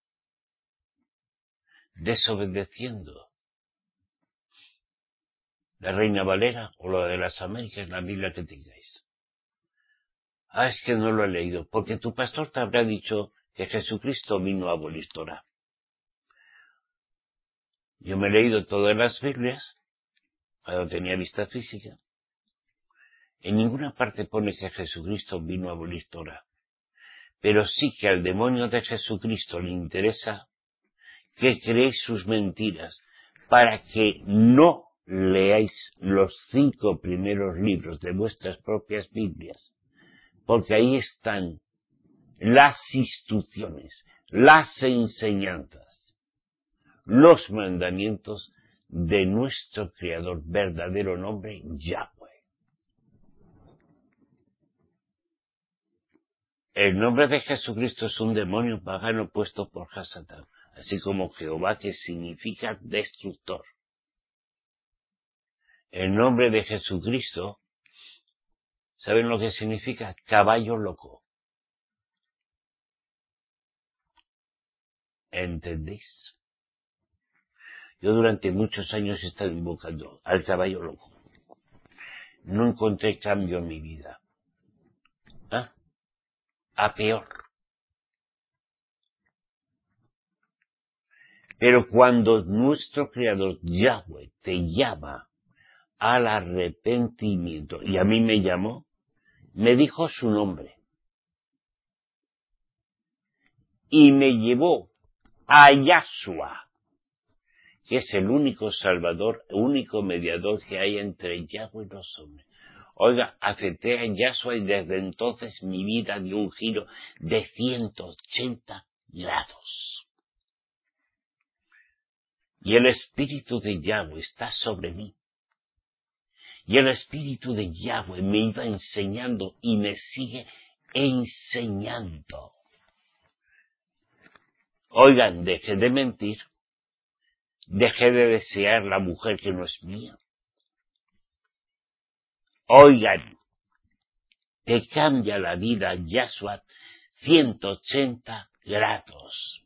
Desobedeciendo. La Reina Valera o la de las Américas, la Biblia que tengáis. Ah, es que no lo he leído, porque tu pastor te habrá dicho que Jesucristo vino a abolir Torah. Yo me he leído todas las Biblias, cuando tenía vista física. En ninguna parte pone que Jesucristo vino a abolir Torah. Pero sí que al demonio de Jesucristo le interesa que creéis sus mentiras para que no leáis los cinco primeros libros de vuestras propias Biblias, porque ahí están las instrucciones, las enseñanzas, los mandamientos de nuestro Creador, verdadero nombre, Yahweh. El nombre de Jesucristo es un demonio pagano puesto por Hasatán, así como Jehová, que significa destructor. El nombre de Jesucristo, ¿saben lo que significa? Caballo loco. ¿Entendéis? Yo durante muchos años he estado invocando al caballo loco. No encontré cambio en mi vida. ¿Ah? A peor. Pero cuando nuestro Creador Yahweh te llama al arrepentimiento, y a mí me llamó, me dijo su nombre, y me llevó a Yahshua, que es el único salvador, único mediador que hay entre Yahweh y los hombres. Oiga, acepté a Yahshua y desde entonces mi vida dio un giro de ciento ochenta grados. Y el Espíritu de Yahweh está sobre mí. Y el Espíritu de Yahweh me iba enseñando y me sigue enseñando. Oigan, dejé de mentir. Dejé de desear la mujer que no es mía. Oigan, te cambia la vida Yahshua ciento ochenta grados.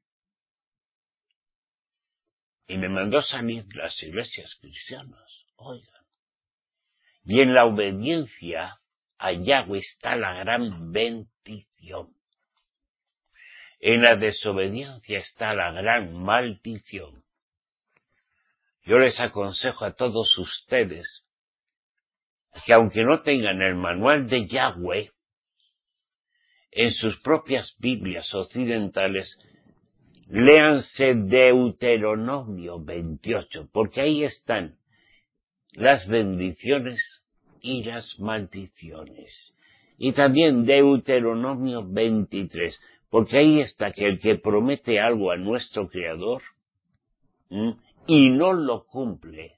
Y me mandó salir de las iglesias cristianas. Oigan. Y en la obediencia a Yahweh está la gran bendición. En la desobediencia está la gran maldición. Yo les aconsejo a todos ustedes que aunque no tengan el manual de Yahweh, en sus propias Biblias occidentales, léanse Deuteronomio veintiocho, porque ahí están las bendiciones y las maldiciones. Y también Deuteronomio veintitrés, porque ahí está que el que promete algo a nuestro Creador ¿m? y no lo cumple,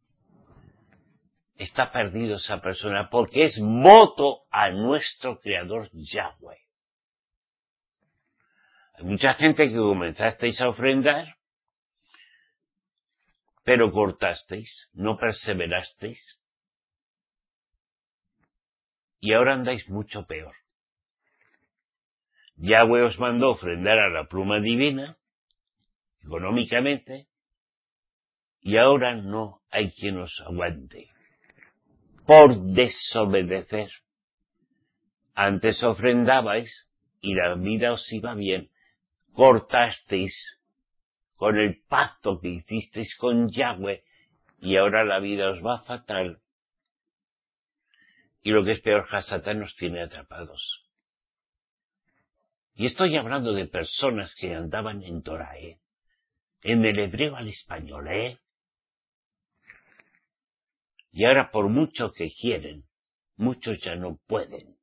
está perdido esa persona, porque es voto a nuestro Creador Yahweh. Hay mucha gente que comenzasteis a ofrendar, pero cortasteis, no perseverasteis, y ahora andáis mucho peor. Yahweh os mandó ofrendar a la pluma divina, económicamente, y ahora no hay quien os aguante, por desobedecer. Antes ofrendabais, y la vida os iba bien, cortasteis con el pacto que hicisteis con Yahweh, y ahora la vida os va fatal. Y lo que es peor, Hasatán nos tiene atrapados. Y estoy hablando de personas que andaban en Torah, ¿eh? En el hebreo al español, ¿eh? Y ahora por mucho que quieren, muchos ya no pueden.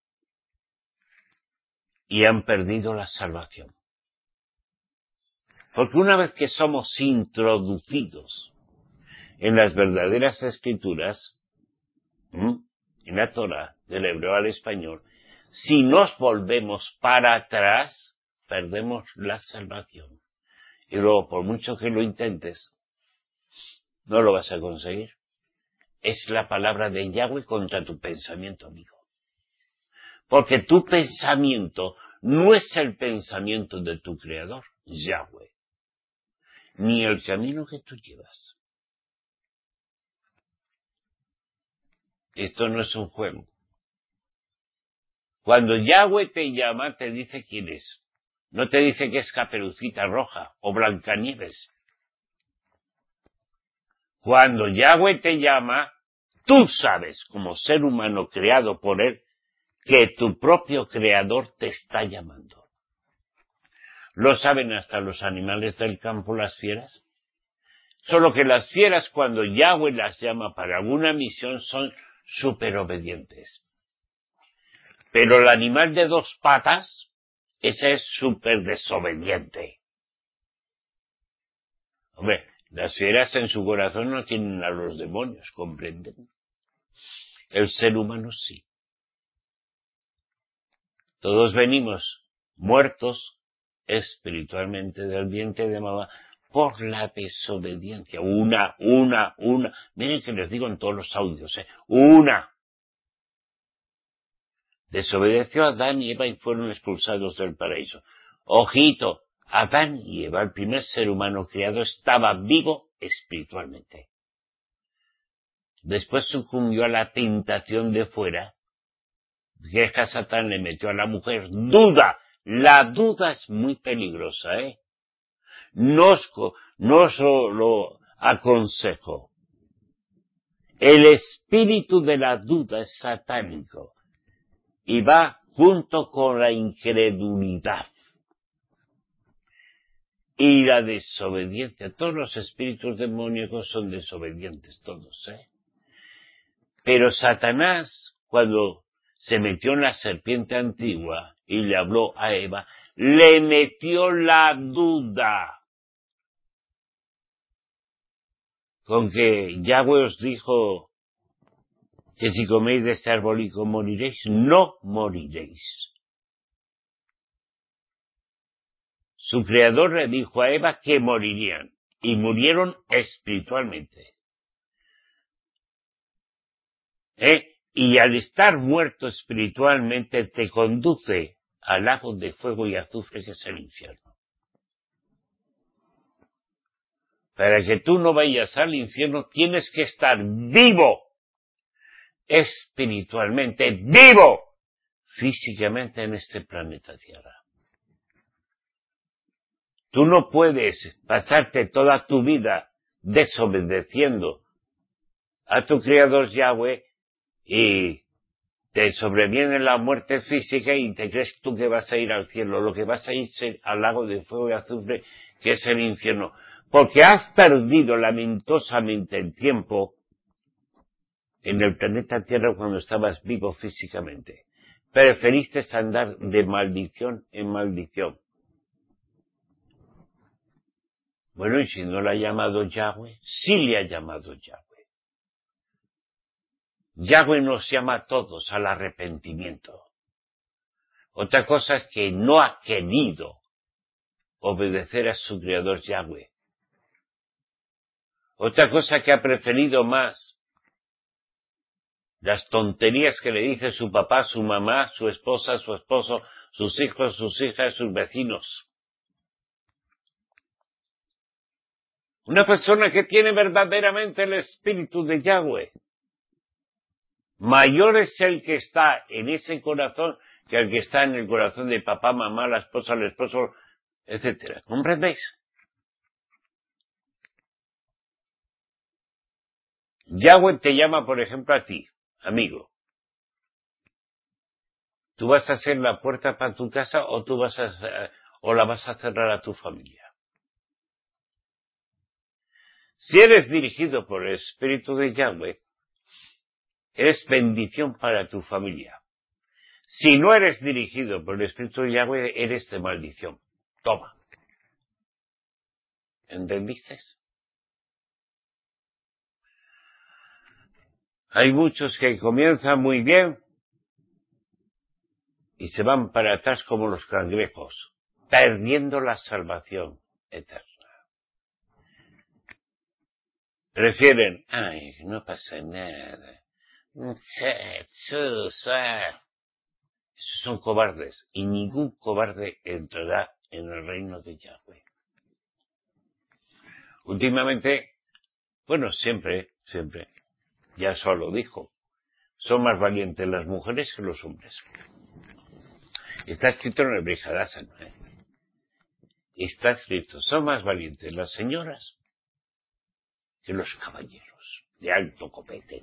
Y han perdido la salvación. Porque una vez que somos introducidos en las verdaderas escrituras, ¿m? en la Torah, del hebreo al español, si nos volvemos para atrás, perdemos la salvación. Y luego, por mucho que lo intentes, no lo vas a conseguir. Es la palabra de Yahweh contra tu pensamiento, amigo. Porque tu pensamiento no es el pensamiento de tu Creador, Yahweh, ni el camino que tú llevas. Esto no es un juego. Cuando Yahweh te llama, te dice quién es. No te dice que es Caperucita Roja o Blancanieves. Cuando Yahweh te llama, tú sabes, como ser humano creado por Él, que tu propio Creador te está llamando. ¿Lo saben hasta los animales del campo, las fieras? Solo que las fieras, cuando Yahweh las llama para alguna misión, son súper obedientes. Pero el animal de dos patas, ese es súper desobediente. Hombre, las fieras en su corazón no tienen a los demonios, ¿comprenden? El ser humano sí. Todos venimos muertos espiritualmente del vientre de mamá por la desobediencia. Una, una, una. Miren que les digo en todos los audios, ¿eh? Una. Desobedeció a Adán y Eva y fueron expulsados del paraíso. Ojito, Adán y Eva, el primer ser humano creado, estaba vivo espiritualmente. Después sucumbió a la tentación de fuera, que Satán le metió a la mujer duda. La duda es muy peligrosa, ¿eh? No os, no os lo, lo aconsejo. El espíritu de la duda es satánico y va junto con la incredulidad y la desobediencia. Todos los espíritus demoníacos son desobedientes, todos, ¿eh? Pero Satanás, cuando se metió en la serpiente antigua y le habló a Eva, le metió la duda. Con que Yahweh os dijo que si coméis de este arbolico moriréis, no moriréis. Su creador le dijo a Eva que morirían, y murieron espiritualmente. ¿Eh? Y al estar muerto espiritualmente te conduce al lago de fuego y azufre que es el infierno. Para que tú no vayas al infierno tienes que estar vivo, espiritualmente vivo, físicamente en este planeta Tierra. Tú no puedes pasarte toda tu vida desobedeciendo a tu Creador Yahweh y te sobreviene la muerte física y te crees tú que vas a ir al cielo. Lo que vas a ir es al lago de fuego y azufre, que es el infierno. Porque has perdido lamentosamente el tiempo en el planeta Tierra cuando estabas vivo físicamente. Preferiste andar de maldición en maldición. Bueno, y si no le ha llamado Yahweh, sí le ha llamado Yahweh. Yahweh nos llama a todos al arrepentimiento. Otra cosa es que no ha querido obedecer a su creador Yahweh. Otra cosa que ha preferido más las tonterías que le dice su papá, su mamá, su esposa, su esposo, sus hijos, sus hijas, sus vecinos. Una persona que tiene verdaderamente el espíritu de Yahweh, mayor es el que está en ese corazón que el que está en el corazón de papá, mamá, la esposa, el esposo, etcétera. ¿Comprendéis? Yahweh te llama, por ejemplo, a ti, amigo. ¿Tú vas a hacer la puerta para tu casa o tú vas a, o la vas a cerrar a tu familia? Si eres dirigido por el espíritu de Yahweh, eres bendición para tu familia. Si no eres dirigido por el espíritu de Yahweh, eres de maldición. Toma. ¿Entendiste? Hay muchos que comienzan muy bien y se van para atrás como los cangrejos, perdiendo la salvación eterna. Prefieren, ay, no pasa nada. Esos son cobardes y ningún cobarde entrará en el reino de Yahweh. Últimamente, bueno, siempre, siempre, ya solo dijo, son más valientes las mujeres que los hombres. Está escrito en el Brihadasan, ¿eh? Está escrito, son más valientes las señoras que los caballeros de alto copete.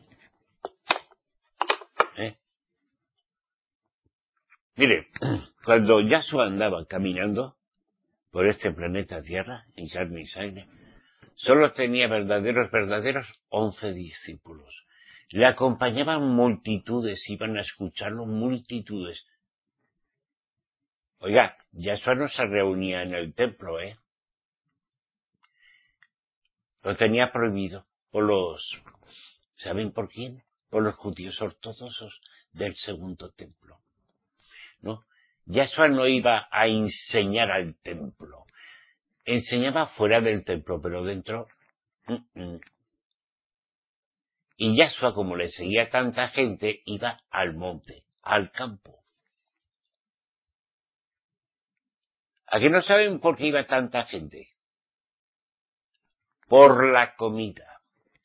¿Eh? Mire, cuando Yahshua andaba caminando por este planeta Tierra, en carne y sangre, solo tenía verdaderos, verdaderos once discípulos. Le acompañaban multitudes, iban a escucharlo multitudes. Oiga, Yahshua no se reunía en el templo, ¿eh? Lo tenía prohibido por los... ¿Saben por quién? Por los judíos ortodoxos del segundo templo. ¿No? Yahshua no iba a enseñar al templo. Enseñaba fuera del templo, pero dentro... Uh -uh. Y Yahshua, como le seguía tanta gente, iba al monte, al campo. ¿A qué no saben por qué iba tanta gente? Por la comida.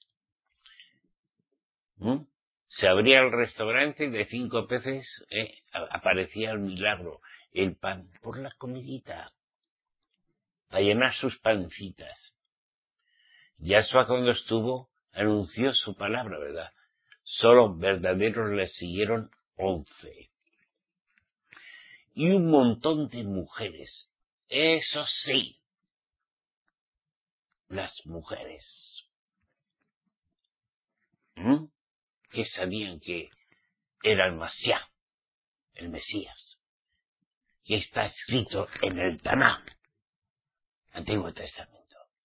¿Mm? Se abría el restaurante y de cinco peces eh, aparecía el milagro, el pan, por la comidita, para llenar sus pancitas. Yahshua cuando estuvo anunció su palabra, ¿verdad? Solo verdaderos le siguieron once. Y un montón de mujeres. Eso sí, las mujeres. ¿Mm? Que sabían que era el Mashiach, el Mesías, que está escrito en el Tanaj, Antiguo Testamento.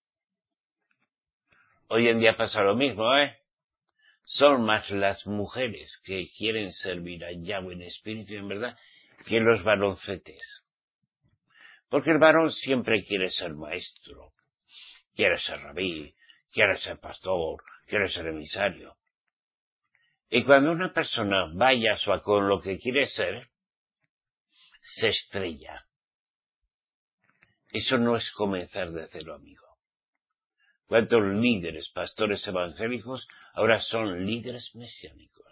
Hoy en día pasa lo mismo, ¿eh? Son más las mujeres que quieren servir a Yahweh en espíritu y en verdad que los varoncetes. Porque el varón siempre quiere ser maestro, quiere ser rabí, quiere ser pastor, quiere ser emisario. Y cuando una persona vaya a con lo que quiere ser, se estrella. Eso no es comenzar de cero, amigo. ¿Cuántos líderes, pastores evangélicos, ahora son líderes mesiánicos?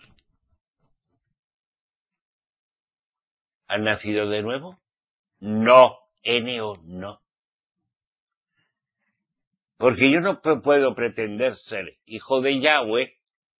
¿Han nacido de nuevo? No, N-O, no. Porque yo no puedo pretender ser hijo de Yahweh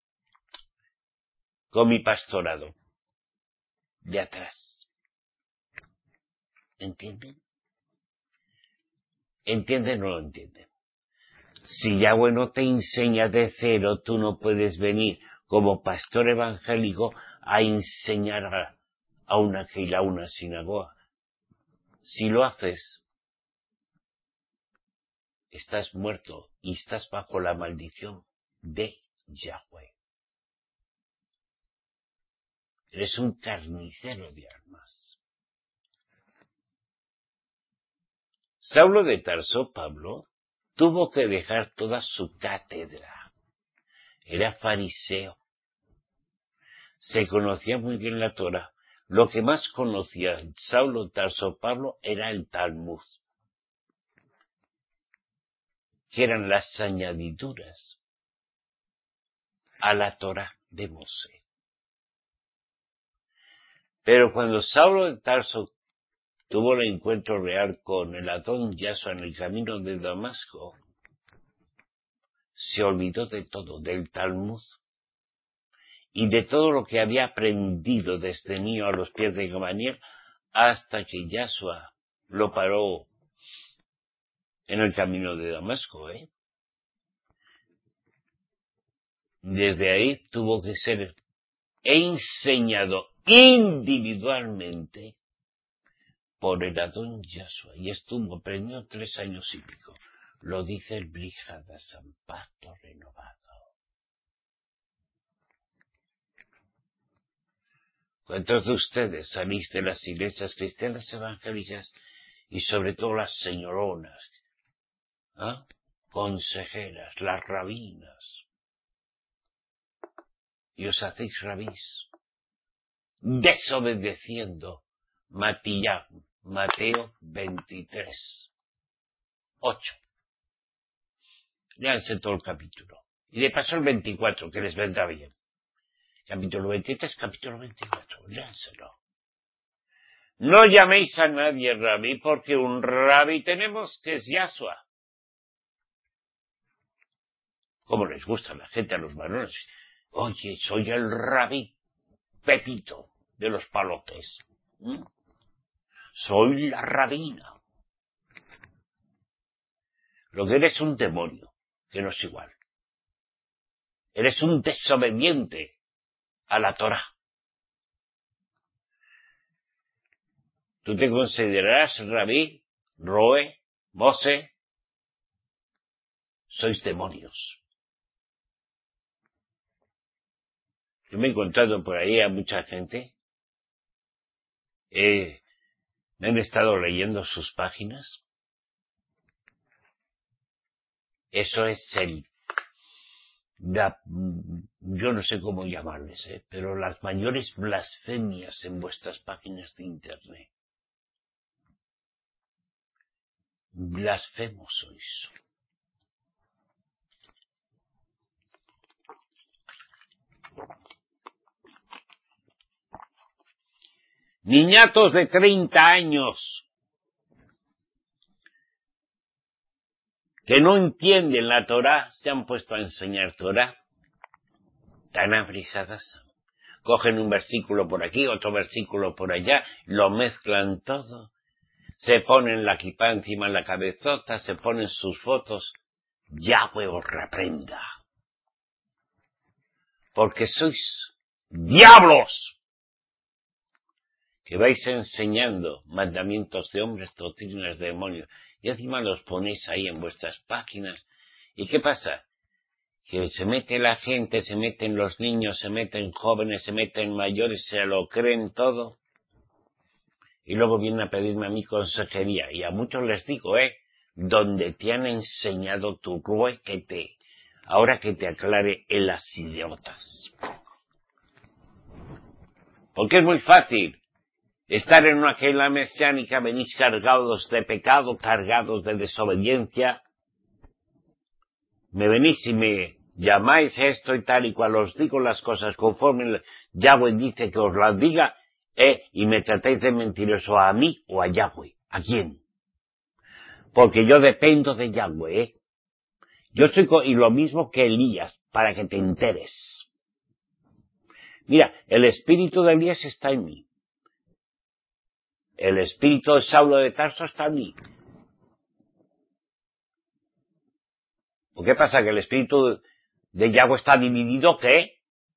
con mi pastorado de atrás. ¿Entienden? ¿Entienden o no lo entienden? Si Yahweh no te enseña de cero, tú no puedes venir como pastor evangélico a enseñar a, a una keila, a una sinagoga. Si lo haces, estás muerto y estás bajo la maldición de Yahweh. Eres un carnicero de almas. Saulo de Tarso, Pablo, tuvo que dejar toda su cátedra. Era fariseo. Se conocía muy bien la Torá. Lo que más conocía Saulo de Tarso, Pablo, era el Talmud, que eran las añadiduras a la Torá de Mosé. Pero cuando Saulo de Tarso tuvo el encuentro real con el Adón Yahshua en el camino de Damasco, se olvidó de todo, del Talmud, y de todo lo que había aprendido desde niño a los pies de Gamaliel, hasta que Yahshua lo paró en el camino de Damasco, ¿eh? Desde ahí tuvo que ser enseñado individualmente por el Adón Yahshua, y estuvo aprendiendo tres años y pico. Lo dice el Brihadasam, pacto renovado. ¿Cuántos de ustedes salís de las iglesias cristianas evangélicas y sobre todo las señoronas, ¿eh? consejeras, las rabinas, y os hacéis rabís, desobedeciendo Matilla, Mateo veintitrés, ocho. Léanse todo el capítulo. Y de paso el veinticuatro, que les vendrá bien. Capítulo veintitrés, capítulo veinticuatro, léanselo. No llaméis a nadie rabí, porque un rabí tenemos que es Yahshua. Como les gusta a la gente, a los varones. Oye, soy el rabí Pepito de los palotes. ¿Mm? Soy la rabina. Lo que eres un demonio, que no es igual. Eres un desobediente a la Torah. Tú te considerarás rabí, roe, mose. Sois demonios. Yo me he encontrado por ahí a mucha gente. Eh, me han estado leyendo sus páginas. Eso es el... La, yo no sé cómo llamarles, ¿eh? pero las mayores blasfemias en vuestras páginas de internet. Blasfemos sois. Niñatos de treinta años que no entienden la Torá se han puesto a enseñar Torá tan abrijadas. Cogen un versículo por aquí, otro versículo por allá, lo mezclan todo, se ponen la kipá encima de la cabezota, se ponen sus fotos. Yahweh os reprenda. Porque sois diablos que vais enseñando mandamientos de hombres, doctrinas de demonios, y encima los ponéis ahí en vuestras páginas. ¿Y qué pasa? Que se mete la gente, se meten los niños, se meten jóvenes, se meten mayores, se lo creen todo, y luego vienen a pedirme a mí consejería. Y a muchos les digo, eh, donde te han enseñado tu ruequete, ahora que te aclare en las idiotas. Porque es muy fácil estar en una Keilah mesiánica, venís cargados de pecado, cargados de desobediencia, me venís y me llamáis esto y tal y cual, os digo las cosas conforme Yahweh dice que os las diga, eh, y me tratáis de mentiroso a mí o a Yahweh. ¿A quién? Porque yo dependo de Yahweh, eh. Yo soy, y lo mismo que Elías, para que te enteres. Mira, el espíritu de Elías está en mí. El espíritu de Saulo de Tarso está en mí. ¿Por qué pasa? ¿Que el espíritu de Yahweh está dividido? ¿Qué?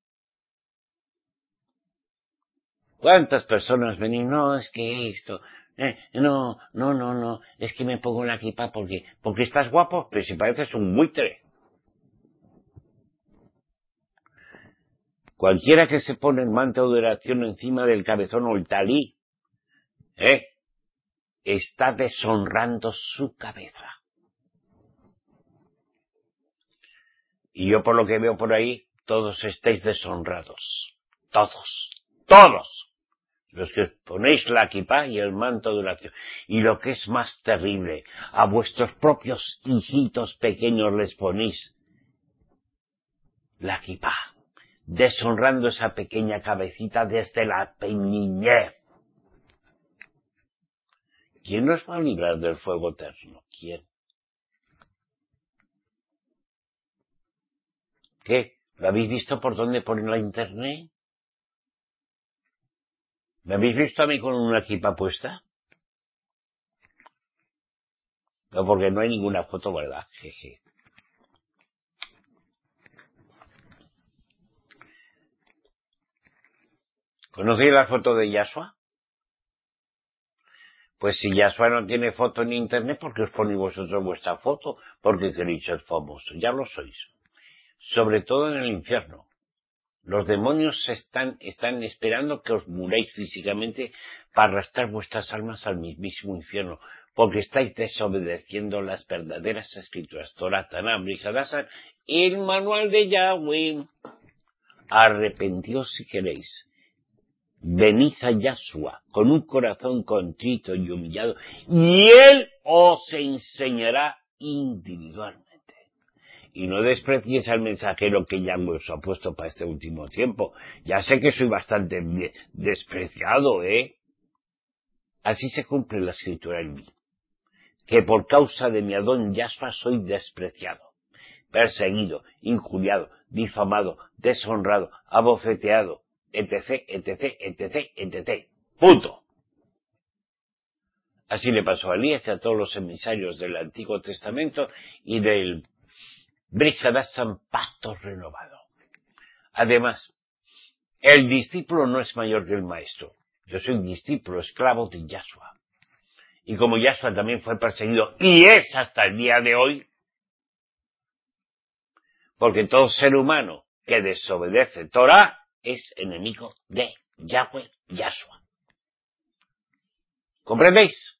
¿Cuántas personas ven? No, es que esto... Eh, no, no, no, no, es que me pongo la kipá porque, porque estás guapo, pero si pareces un buitre. Cualquiera que se pone el manto de oración encima del cabezón o el talí, eh, está deshonrando su cabeza. Y yo por lo que veo por ahí, todos estáis deshonrados. Todos. Todos. Los que ponéis la kipá y el manto de oración. Y lo que es más terrible, a vuestros propios hijitos pequeños les ponéis la kipá, deshonrando esa pequeña cabecita desde la niñez. ¿Quién nos va a librar del fuego eterno? ¿Quién? ¿Qué? ¿Lo habéis visto por dónde? ¿Por la internet? ¿Me habéis visto a mí con una kipá puesta? No, porque no hay ninguna foto, ¿verdad? Jeje. ¿Conocéis la foto de Yahshua? Pues si Yahshua no tiene foto en internet, ¿por qué os ponéis vosotros vuestra foto? Porque queréis ser famosos. Ya lo sois. Sobre todo en el infierno. Los demonios están, están esperando que os muráis físicamente para arrastrar vuestras almas al mismísimo infierno, porque estáis desobedeciendo las verdaderas escrituras, Torah, Tanaj, Brit Hadashah, y el manual de Yahweh. Arrepentíos si queréis. Venid a Yahshua con un corazón contrito y humillado, y Él os enseñará individualmente. Y no desprecies al mensajero que Yahweh os ha puesto para este último tiempo. Ya sé que soy bastante despreciado, ¿eh? Así se cumple la escritura en mí. Que por causa de mi Adón Yahshua soy despreciado, perseguido, injuriado, difamado, deshonrado, abofeteado, etc, etc, etc, etc. Punto. Así le pasó a Elías y a todos los emisarios del Antiguo Testamento y del Brit Hadashah, pacto renovado. Además, el discípulo no es mayor que el maestro. Yo soy un discípulo, esclavo de Yahshua. Y como Yahshua también fue perseguido, y es hasta el día de hoy, porque todo ser humano que desobedece Torah es enemigo de Yahweh Yahshua. ¿Comprendéis?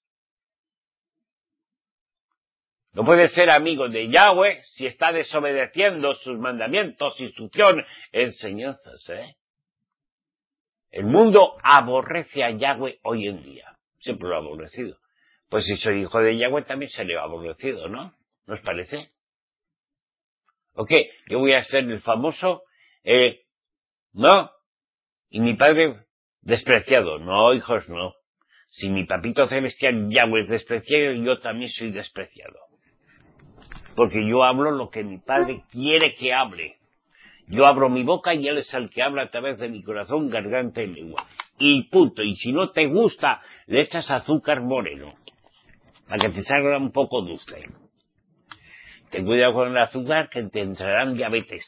No puede ser amigo de Yahweh si está desobedeciendo sus mandamientos, instrucciones, enseñanzas, ¿eh? El mundo aborrece a Yahweh hoy en día. Siempre lo ha aborrecido. Pues si soy hijo de Yahweh también se le ha aborrecido, ¿no? ¿No os parece? ¿O qué? ¿Yo voy a ser el famoso? Eh, ¿No? ¿Y mi padre despreciado? No, hijos, no. Si mi papito celestial Yahweh es despreciado, yo también soy despreciado. Porque yo hablo lo que mi padre quiere que hable. Yo abro mi boca y él es el que habla a través de mi corazón, garganta y lengua. Y punto. Y si no te gusta, le echas azúcar moreno. Para que te salga un poco dulce. Ten cuidado con el azúcar que te entrarán diabetes.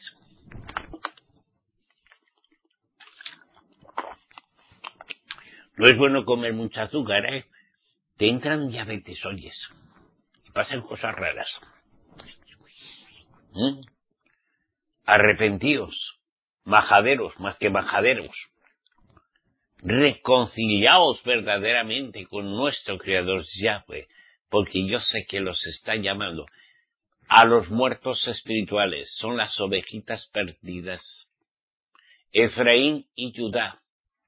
No es bueno comer mucho azúcar, ¿eh? Te entran diabetes, oyes. Y pasan cosas raras. ¿Mm? Arrepentíos, majaderos, más que majaderos. Reconciliaos verdaderamente con nuestro Creador Yahweh, porque yo sé que los está llamando a los muertos espirituales, son las ovejitas perdidas, Efraín y Judá.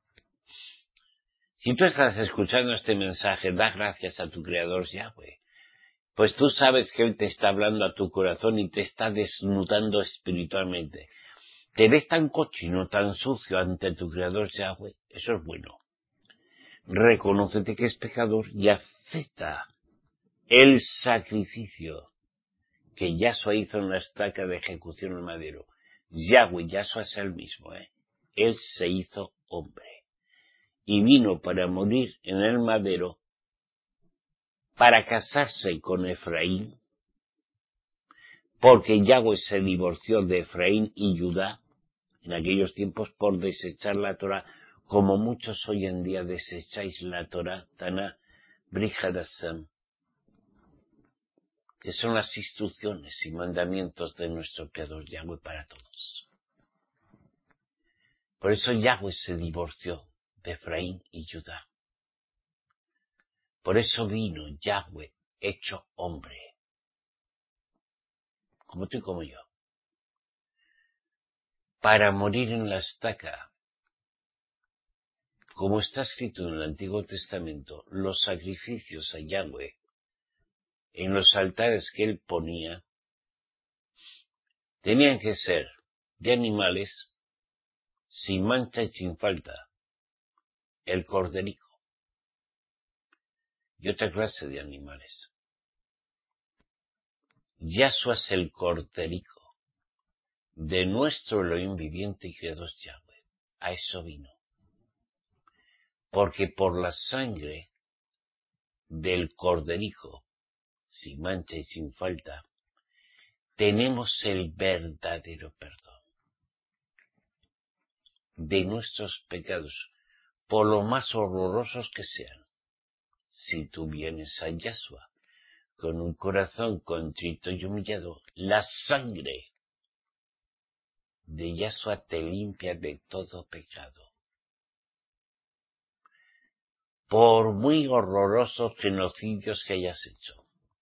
Si tú estás escuchando este mensaje, da gracias a tu Creador Yahweh, pues tú sabes que Él te está hablando a tu corazón y te está desnudando espiritualmente. Te ves tan cochino, tan sucio ante tu Creador Yahweh, eso es bueno. Reconócete que es pecador y acepta el sacrificio que Yahshua hizo en la estaca de ejecución en madero. Yahweh, Yahshua es el mismo, ¿eh? Él se hizo hombre y vino para morir en el madero, para casarse con Efraín, porque Yahweh se divorció de Efraín y Judá en aquellos tiempos por desechar la Torah, como muchos hoy en día desecháis la Torah, Tanaj, Brit Hadashah, que son las instrucciones y mandamientos de nuestro Creador Yahweh para todos. Por eso Yahweh se divorció de Efraín y Judá. Por eso vino Yahweh hecho hombre, como tú y como yo, para morir en la estaca. Como está escrito en el Antiguo Testamento, los sacrificios a Yahweh, en los altares que él ponía, tenían que ser de animales sin mancha y sin falta, el corderico y otra clase de animales. Yahshua es el corderico de nuestro Elohim viviente y creador Yahweh. A eso vino. Porque por la sangre del corderico, sin mancha y sin falta, tenemos el verdadero perdón de nuestros pecados, por lo más horrorosos que sean, si tú vienes a Yahshua con un corazón contrito y humillado, la sangre de Yahshua te limpia de todo pecado. Por muy horrorosos genocidios que hayas hecho.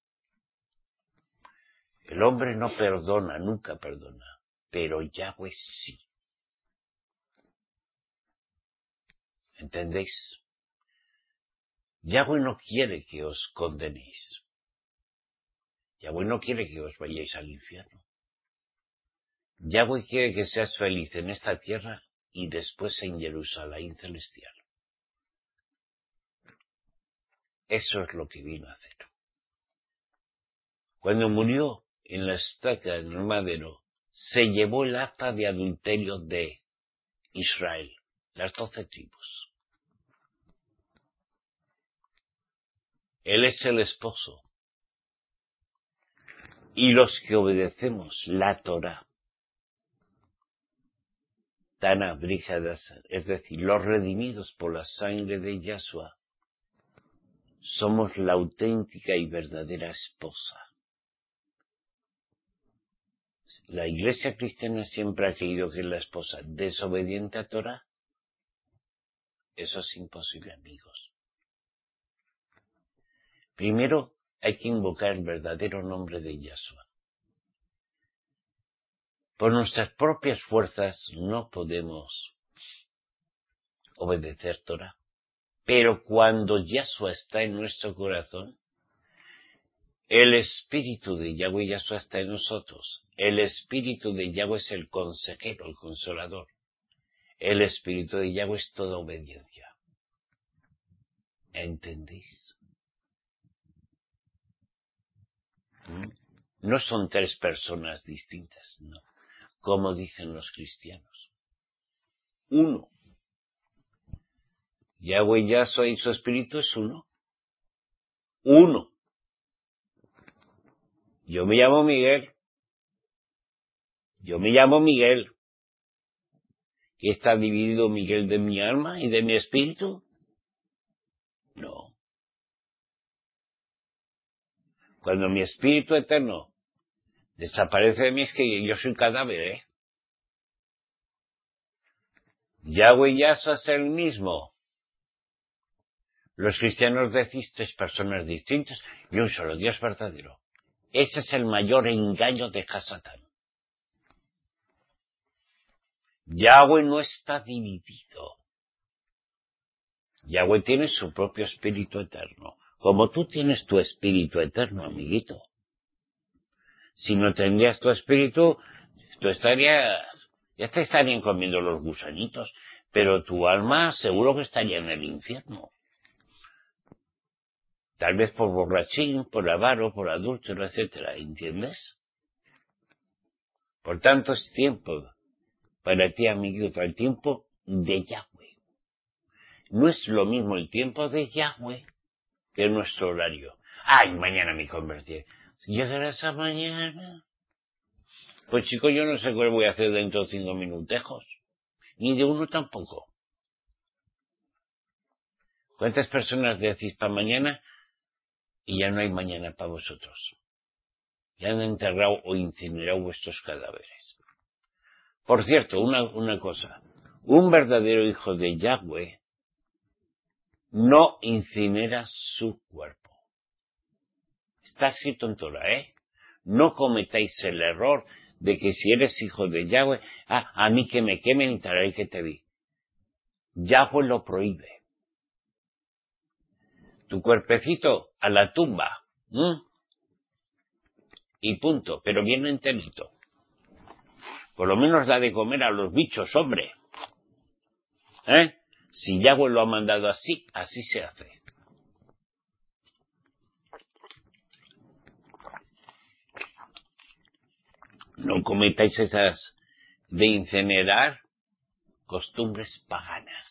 El hombre no perdona, nunca perdona, pero Yahweh sí. ¿Entendéis? Yahweh no quiere que os condenéis. Yahweh no quiere que os vayáis al infierno. Yahweh quiere que seas feliz en esta tierra y después en Jerusalén celestial. Eso es lo que vino a hacer. Cuando murió en la estaca, en el madero, se llevó el acta de adulterio de Israel, las doce tribus. Él es el esposo. Y los que obedecemos la Torá, Tana, Bríjadas, es decir, los redimidos por la sangre de Yahshua, somos la auténtica y verdadera esposa. La Iglesia cristiana siempre ha creído que es la esposa desobediente a Torá. Eso es imposible, amigos. Primero hay que invocar el verdadero nombre de Yahshua. Por nuestras propias fuerzas no podemos obedecer Torá. Pero cuando Yahshua está en nuestro corazón, el Espíritu de Yahweh Yahshua está en nosotros. El Espíritu de Yahweh es el consejero, el consolador. El Espíritu de Yahweh es toda obediencia. ¿Entendéis? ¿Mm? No son tres personas distintas, no. Como dicen los cristianos. Uno. Yahweh Yahshua y su Espíritu es uno. Uno. Yo me llamo Miguel. Yo me llamo Miguel. ¿Que está dividido Miguel de mi alma y de mi espíritu? No. Cuando mi espíritu eterno desaparece de mí es que yo soy cadáver, ¿eh? Yahweh Yahshua es el mismo. Los cristianos decís tres personas distintas y un solo Dios verdadero. Ese es el mayor engaño de Hasatán. Yahweh no está dividido. Yahweh tiene su propio espíritu eterno. Como tú tienes tu espíritu eterno, amiguito. Si no tendrías tu espíritu, tú estarías, ya te estarían comiendo los gusanitos, pero tu alma seguro que estaría en el infierno. Tal vez por borrachín, por avaro, por adúltero, etcétera, ¿entiendes? Por tanto, es tiempo para ti, amiguito, el tiempo de Yahweh. No es lo mismo el tiempo de Yahweh que nuestro horario. ¡Ay, mañana me convertiré! ¿Llegarás a mañana? Pues chico, yo no sé qué voy a hacer dentro de cinco minutejos. Ni de uno tampoco. ¿Cuántas personas decís para mañana? Y ya no hay mañana para vosotros. Ya han enterrado o incinerado vuestros cadáveres. Por cierto, una, una cosa. Un verdadero hijo de Yahweh no incinera su cuerpo. Está escrito en Torah, ¿eh? No cometáis el error de que si eres hijo de Yahweh, ah, a mí que me quemen y tal que te vi. Yahweh lo prohíbe. Tu cuerpecito a la tumba. ¿Mm? Y punto, pero bien enterito. Por lo menos da de comer a los bichos, hombre. ¿Eh? Si Yahweh lo ha mandado así, así se hace. No cometáis esas de incinerar costumbres paganas.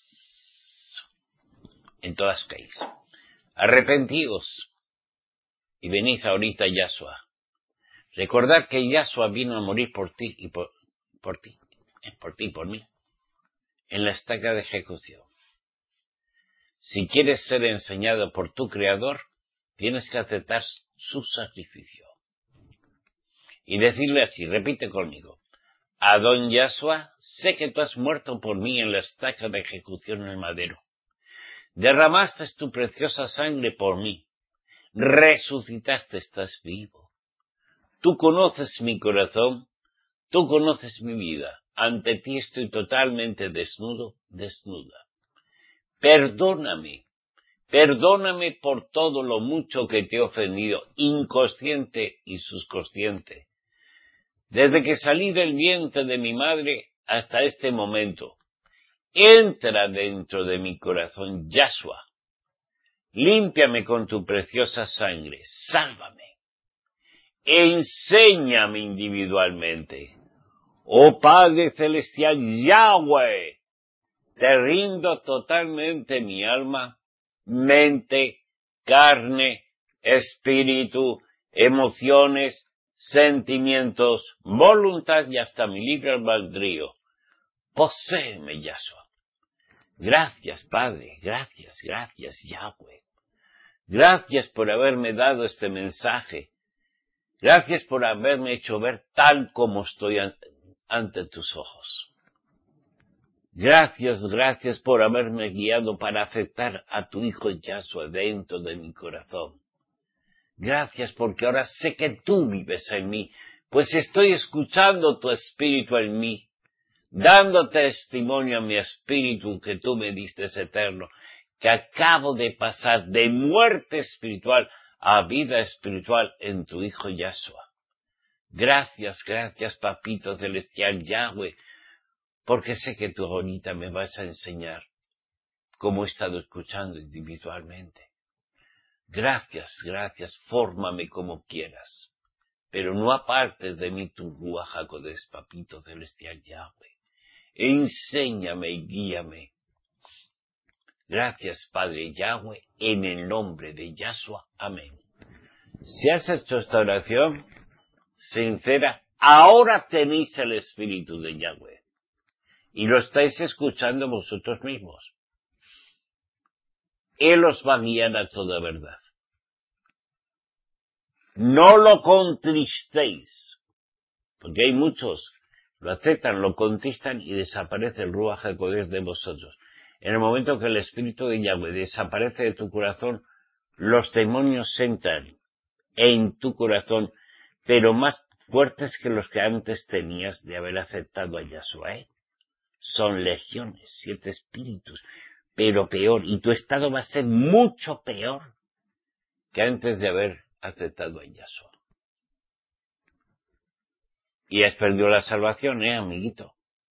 En todas caéis. Arrepentíos y venid ahorita a Yahshua. Recordad que Yahshua vino a morir por ti y por, por ti, eh, por ti y por mí, en la estaca de ejecución. Si quieres ser enseñado por tu Creador, tienes que aceptar su sacrificio. Y decirle así, repite conmigo. Adón Yahshua, sé que tú has muerto por mí en la estaca de ejecución en el madero. Derramaste tu preciosa sangre por mí. Resucitaste, estás vivo. Tú conoces mi corazón, tú conoces mi vida. Ante ti estoy totalmente desnudo, desnuda. Perdóname, perdóname por todo lo mucho que te he ofendido, inconsciente y subconsciente. Desde que salí del vientre de mi madre hasta este momento, entra dentro de mi corazón, Yahshua. Límpiame con tu preciosa sangre, sálvame. Enséñame individualmente. Oh Padre Celestial, Yahweh, te rindo totalmente mi alma, mente, carne, espíritu, emociones, sentimientos, voluntad y hasta mi libre albedrío. Poséeme, Yahshua. Gracias, Padre, gracias, gracias, Yahweh. Gracias por haberme dado este mensaje. Gracias por haberme hecho ver tal como estoy ante tus ojos. Gracias, gracias por haberme guiado para aceptar a tu Hijo Yahshua dentro de mi corazón. Gracias porque ahora sé que tú vives en mí, pues estoy escuchando tu espíritu en mí, dando testimonio a mi espíritu que tú me diste eterno, que acabo de pasar de muerte espiritual a vida espiritual en tu Hijo Yahshua. Gracias, gracias, Papito Celestial Yahweh, porque sé que tú ahorita me vas a enseñar como he estado escuchando individualmente. Gracias, gracias, fórmame como quieras, pero no apartes de mí tu Ruach HaKodesh, Papito Celestial Yahweh. Enséñame y guíame. Gracias, Padre Yahweh, en el nombre de Yahshua. Amén. Si has hecho esta oración sincera, ahora tenéis el Espíritu de Yahweh. Y lo estáis escuchando vosotros mismos. Él os va a guiar a toda verdad. No lo contristéis, porque hay muchos, lo aceptan, lo contristan y desaparece el Ruach HaKodesh de vosotros. En el momento que el Espíritu de Yahweh desaparece de tu corazón, los demonios entran en tu corazón, pero más fuertes que los que antes tenías de haber aceptado a Yahshua, ¿eh? Son legiones, siete espíritus, pero peor, y tu estado va a ser mucho peor que antes de haber aceptado a Yahshua. Y has perdido la salvación, ¿eh, amiguito?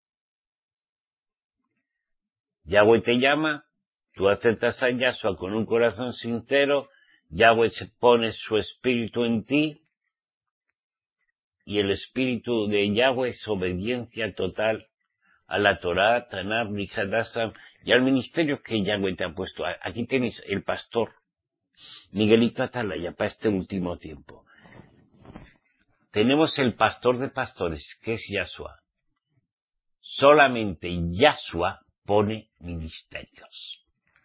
Yahweh te llama, tú aceptas a Yahshua con un corazón sincero, Yahweh se pone su espíritu en ti, y el espíritu de Yahweh es obediencia total a la Torá, Tanakh, Brit Hadashah, y al ministerio que Yahweh te ha puesto. Aquí tenéis el pastor, Miguelito Atalaya, para este último tiempo. Tenemos el pastor de pastores, que es Yahshua. Solamente Yahshua pone ministerios.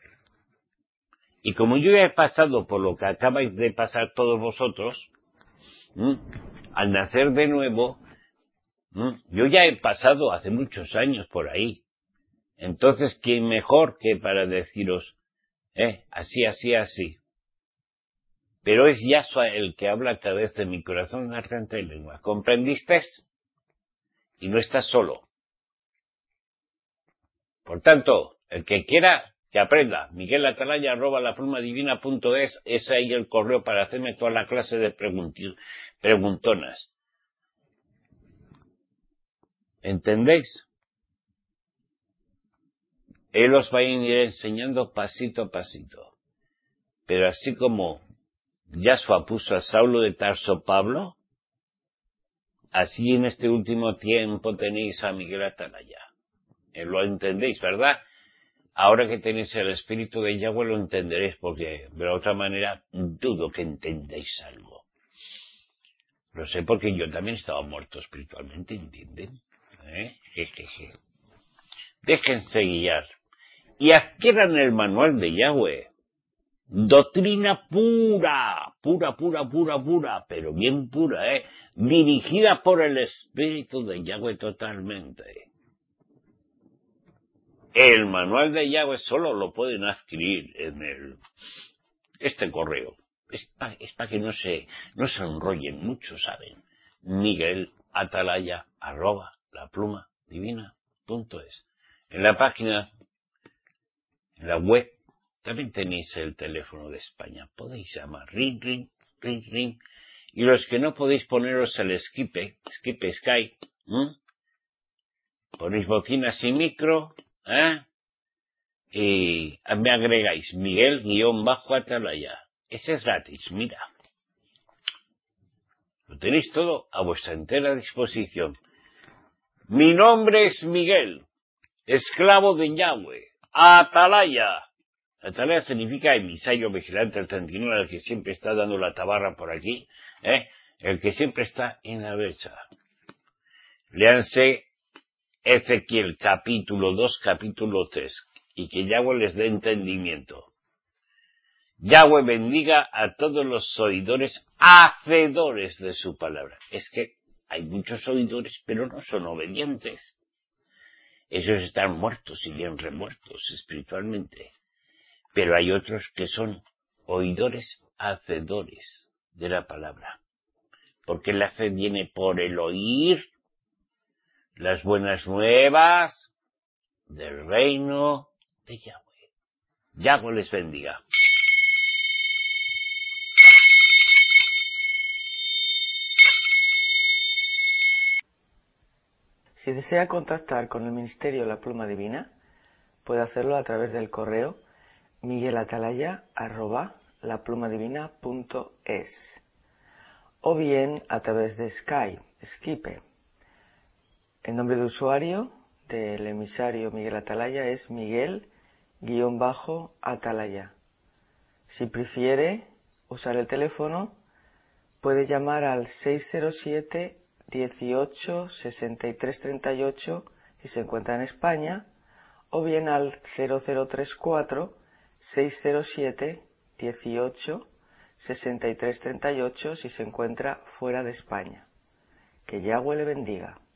Y como yo ya he pasado por lo que acabáis de pasar todos vosotros, ¿m? al nacer de nuevo, ¿m? yo ya he pasado hace muchos años por ahí. Entonces, ¿quién mejor que para deciros, eh, así, así, así? Pero es Yahshua el que habla a través de mi corazón, garganta y lengua. ¿Comprendiste? Y no estás solo. Por tanto, el que quiera, que aprenda. Miguel Atalaya, arroba la pluma divina punto es, es ahí el correo para hacerme toda la clase de preguntonas. ¿Entendéis? Él os va a ir enseñando pasito a pasito. Pero así como Yahshua puso a Saulo de Tarso Pablo, así en este último tiempo tenéis a Miguel Atalaya. Lo entendéis, ¿verdad? Ahora que tenéis el Espíritu de Yahweh lo entenderéis, porque de otra manera dudo que entendéis algo. Lo sé porque yo también estaba muerto espiritualmente, ¿entienden? ¿Eh? Jejeje. Déjense guiar. y adquieran el manual de Yahweh. Doctrina pura, pura, pura, pura, pura, pero bien pura, ¿eh? Dirigida por el Espíritu de Yahweh totalmente. El manual de Yahweh solo lo pueden adquirir en el este correo. Es para es pa que no se, no se enrollen mucho, ¿saben? Miguel Atalaya, arroba, la pluma divina, punto es. En la página, en la web, también tenéis el teléfono de España. Podéis llamar, ring, ring, ring, ring. Y los que no podéis poneros el Skype, Skype, Skype, ¿eh? Ponéis bocinas y micro, ¿eh? Y me agregáis Miguel-Atalaya. Ese es gratis, mira. Lo tenéis todo a vuestra entera disposición. Mi nombre es Miguel, esclavo de Yahweh, Atalaya. Atalaya significa emisario vigilante alternativo, el que siempre está dando la tabarra por aquí, ¿eh? El que siempre está en la brecha. Léanse Ezequiel capítulo dos, capítulo tres, y que Yahweh les dé entendimiento. Yahweh bendiga a todos los oidores, hacedores de su palabra. Es que hay muchos oidores, pero no son obedientes. Ellos están muertos y bien remuertos espiritualmente. Pero hay otros que son oidores, hacedores de la palabra. Porque la fe viene por el oír las buenas nuevas del reino de Yahweh. Yahweh les bendiga. Si desea contactar con el Ministerio La Pluma Divina, puede hacerlo a través del correo miguelatalaya arroba laplumadivina punto es o bien a través de Skype, Skype. El nombre de usuario del emisario Miguel Atalaya es Miguel-Atalaya. Si prefiere usar el teléfono, puede llamar al seis cero siete, dieciocho, sesenta y tres treinta y ocho si se encuentra en España, o bien al cero cero tres cuatro, seis cero siete, dieciocho, sesenta y tres treinta y ocho si se encuentra fuera de España. Que Yahweh le bendiga.